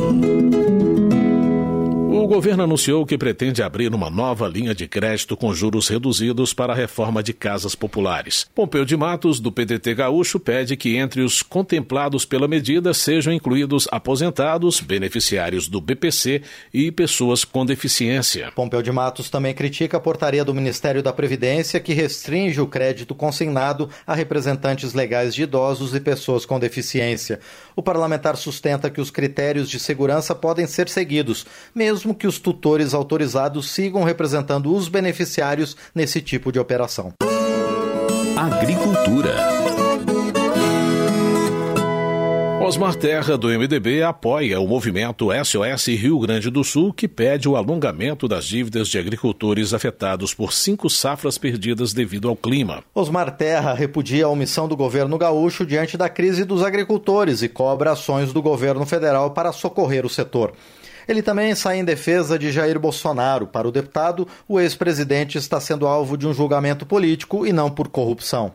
O governo anunciou que pretende abrir uma nova linha de crédito com juros reduzidos para a reforma de casas populares. Pompeu de Matos, do PDT gaúcho, pede que entre os contemplados pela medida sejam incluídos aposentados, beneficiários do BPC e pessoas com deficiência. Pompeu de Matos também critica a portaria do Ministério da Previdência que restringe o crédito consignado a representantes legais de idosos e pessoas com deficiência. O parlamentar sustenta que os critérios de segurança podem ser seguidos, mesmo que os tutores autorizados sigam representando os beneficiários nesse tipo de operação. Agricultura. Osmar Terra, do MDB, apoia o movimento SOS Rio Grande do Sul, que pede o alongamento das dívidas de agricultores afetados por 5 safras perdidas devido ao clima. Osmar Terra repudia a omissão do governo gaúcho diante da crise dos agricultores e cobra ações do governo federal para socorrer o setor. Ele também sai em defesa de Jair Bolsonaro. Para o deputado, o ex-presidente está sendo alvo de um julgamento político e não por corrupção.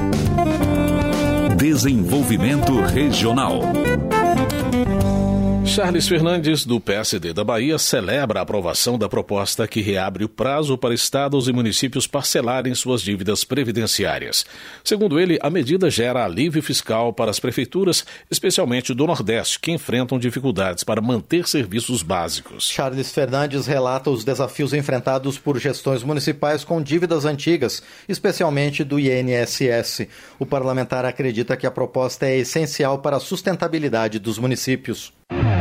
Desenvolvimento regional. Charles Fernandes, do PSD da Bahia, celebra a aprovação da proposta que reabre o prazo para estados e municípios parcelarem suas dívidas previdenciárias. Segundo ele, a medida gera alívio fiscal para as prefeituras, especialmente do Nordeste, que enfrentam dificuldades para manter serviços básicos. Charles Fernandes relata os desafios enfrentados por gestões municipais com dívidas antigas, especialmente do INSS. O parlamentar acredita que a proposta é essencial para a sustentabilidade dos municípios.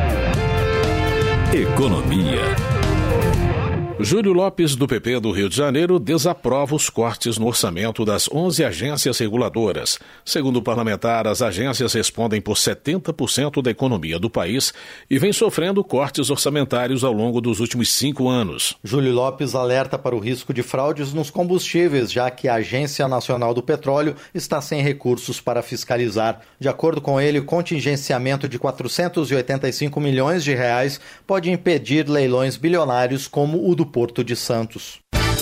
Economia. Júlio Lopes, do PP do Rio de Janeiro, desaprova os cortes no orçamento das 11 agências reguladoras. Segundo o parlamentar, as agências respondem por 70% da economia do país e vêm sofrendo cortes orçamentários ao longo dos últimos 5 anos. Júlio Lopes alerta para o risco de fraudes nos combustíveis, já que a Agência Nacional do Petróleo está sem recursos para fiscalizar. De acordo com ele, o contingenciamento de 485 milhões de reais pode impedir leilões bilionários como o do Porto de Santos.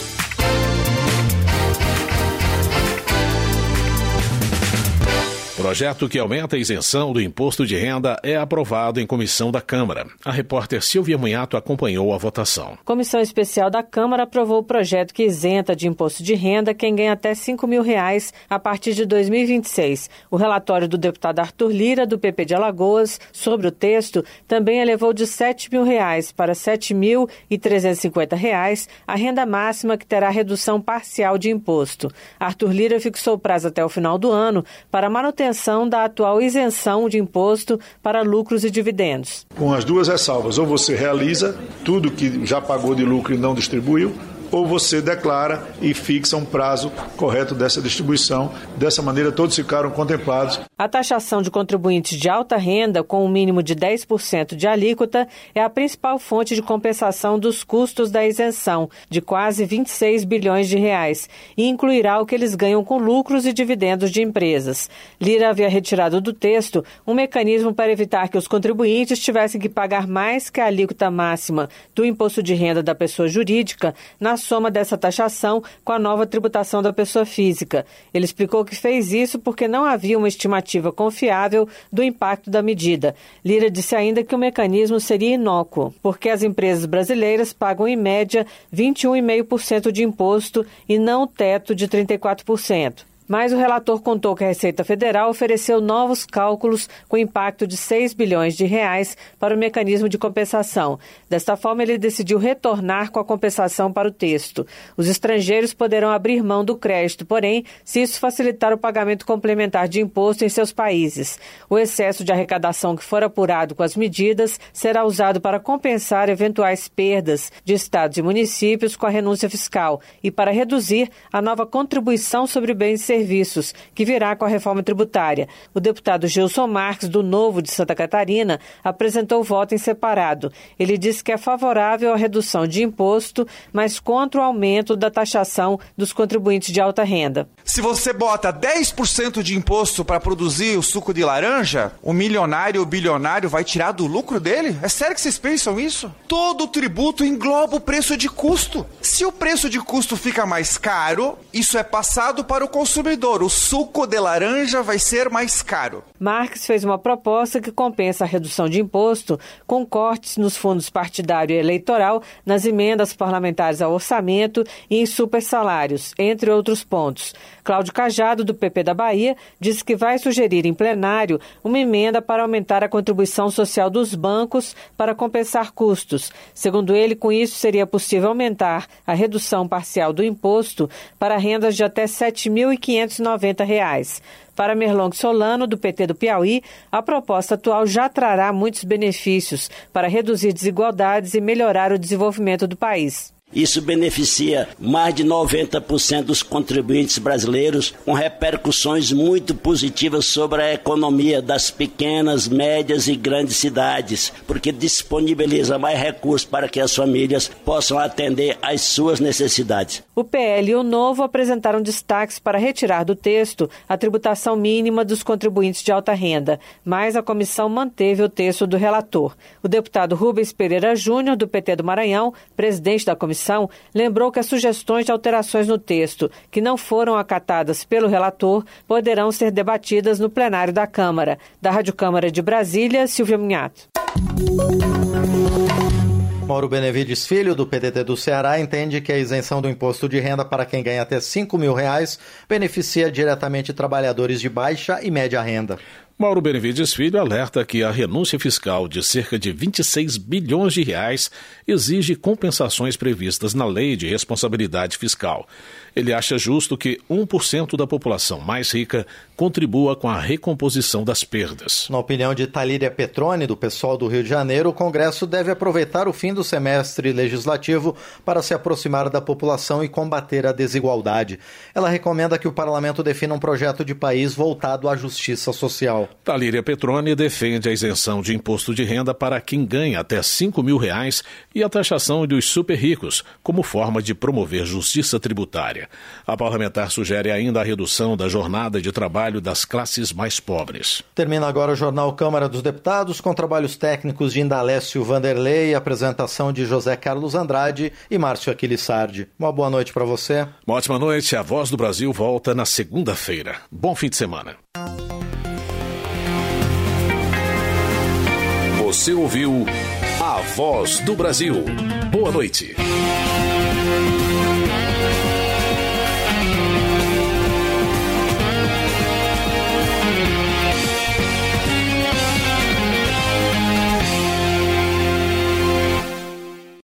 Projeto que aumenta a isenção do imposto de renda é aprovado em comissão da Câmara. A repórter Silvia Munhato acompanhou a votação. Comissão Especial da Câmara aprovou o projeto que isenta de imposto de renda quem ganha até R$5 mil a partir de 2026. O relatório do deputado Arthur Lira, do PP de Alagoas, sobre o texto, também elevou de R$7 mil para R$ 7.350 a renda máxima que terá redução parcial de imposto. Arthur Lira fixou o prazo até o final do ano para a manutenção da atual isenção de imposto para lucros e dividendos. Com as duas ressalvas, ou você realiza tudo que já pagou de lucro e não distribuiu, ou você declara e fixa um prazo correto dessa distribuição. Dessa maneira, todos ficaram contemplados. A taxação de contribuintes de alta renda, com um mínimo de 10% de alíquota, é a principal fonte de compensação dos custos da isenção, de quase 26 bilhões de reais, e incluirá o que eles ganham com lucros e dividendos de empresas. Lira havia retirado do texto um mecanismo para evitar que os contribuintes tivessem que pagar mais que a alíquota máxima do imposto de renda da pessoa jurídica na soma dessa taxação com a nova tributação da pessoa física. Ele explicou que fez isso porque não havia uma estimativa confiável do impacto da medida. Lira disse ainda que o mecanismo seria inócuo, porque as empresas brasileiras pagam em média 21,5% de imposto e não o teto de 34%. Mas o relator contou que a Receita Federal ofereceu novos cálculos com impacto de 6 bilhões de reais para o mecanismo de compensação. Desta forma, ele decidiu retornar com a compensação para o texto. Os estrangeiros poderão abrir mão do crédito, porém, se isso facilitar o pagamento complementar de imposto em seus países. O excesso de arrecadação que for apurado com as medidas será usado para compensar eventuais perdas de estados e municípios com a renúncia fiscal e para reduzir a nova contribuição sobre bens e serviços, que virá com a reforma tributária. O deputado Gilson Marques, do Novo de Santa Catarina, apresentou voto em separado. Ele disse que é favorável à redução de imposto, mas contra o aumento da taxação dos contribuintes de alta renda. Se você bota 10% de imposto para produzir o suco de laranja, o milionário ou bilionário vai tirar do lucro dele? É sério que vocês pensam isso? Todo tributo engloba o preço de custo. Se o preço de custo fica mais caro, isso é passado para o consumidor. O suco de laranja vai ser mais caro. Marques fez uma proposta que compensa a redução de imposto com cortes nos fundos partidário e eleitoral, nas emendas parlamentares ao orçamento e em supersalários, entre outros pontos. Cláudio Cajado, do PP da Bahia, disse que vai sugerir em plenário uma emenda para aumentar a contribuição social dos bancos para compensar custos. Segundo ele, com isso seria possível aumentar a redução parcial do imposto para rendas de até R$ 7.590. Para Merlong Solano, do PT do Piauí, a proposta atual já trará muitos benefícios para reduzir desigualdades e melhorar o desenvolvimento do país. Isso beneficia mais de 90% dos contribuintes brasileiros, com repercussões muito positivas sobre a economia das pequenas, médias e grandes cidades, porque disponibiliza mais recursos para que as famílias possam atender às suas necessidades. O PL e o Novo apresentaram destaques para retirar do texto a tributação mínima dos contribuintes de alta renda, mas a comissão manteve o texto do relator. O deputado Rubens Pereira Júnior, do PT do Maranhão, presidente da comissão comissão lembrou que as sugestões de alterações no texto que não foram acatadas pelo relator poderão ser debatidas no plenário da Câmara. Da Rádio Câmara de Brasília, Silvia Minhato. Mauro Benevides Filho, do PDT do Ceará, entende que a isenção do imposto de renda para quem ganha até R$5.000 beneficia diretamente trabalhadores de baixa e média renda. Mauro Benevides Filho alerta que a renúncia fiscal de cerca de 26 bilhões de reais exige compensações previstas na Lei de Responsabilidade Fiscal. Ele acha justo que 1% da população mais rica contribua com a recomposição das perdas. Na opinião de Talíria Petroni, do PSOL do Rio de Janeiro, o Congresso deve aproveitar o fim do semestre legislativo para se aproximar da população e combater a desigualdade. Ela recomenda que o parlamento defina um projeto de país voltado à justiça social. Talíria Petroni defende a isenção de imposto de renda para quem ganha até R$5.000 e a taxação dos super ricos, como forma de promover justiça tributária. A parlamentar sugere ainda a redução da jornada de trabalho das classes mais pobres. Termina agora o Jornal Câmara dos Deputados, com trabalhos técnicos de Indalécio Vanderlei, apresentação de José Carlos Andrade e Márcio Aquilissardi. Uma boa noite para você. Uma ótima noite. A Voz do Brasil volta na segunda-feira. Bom fim de semana. Você ouviu A Voz do Brasil. Boa noite.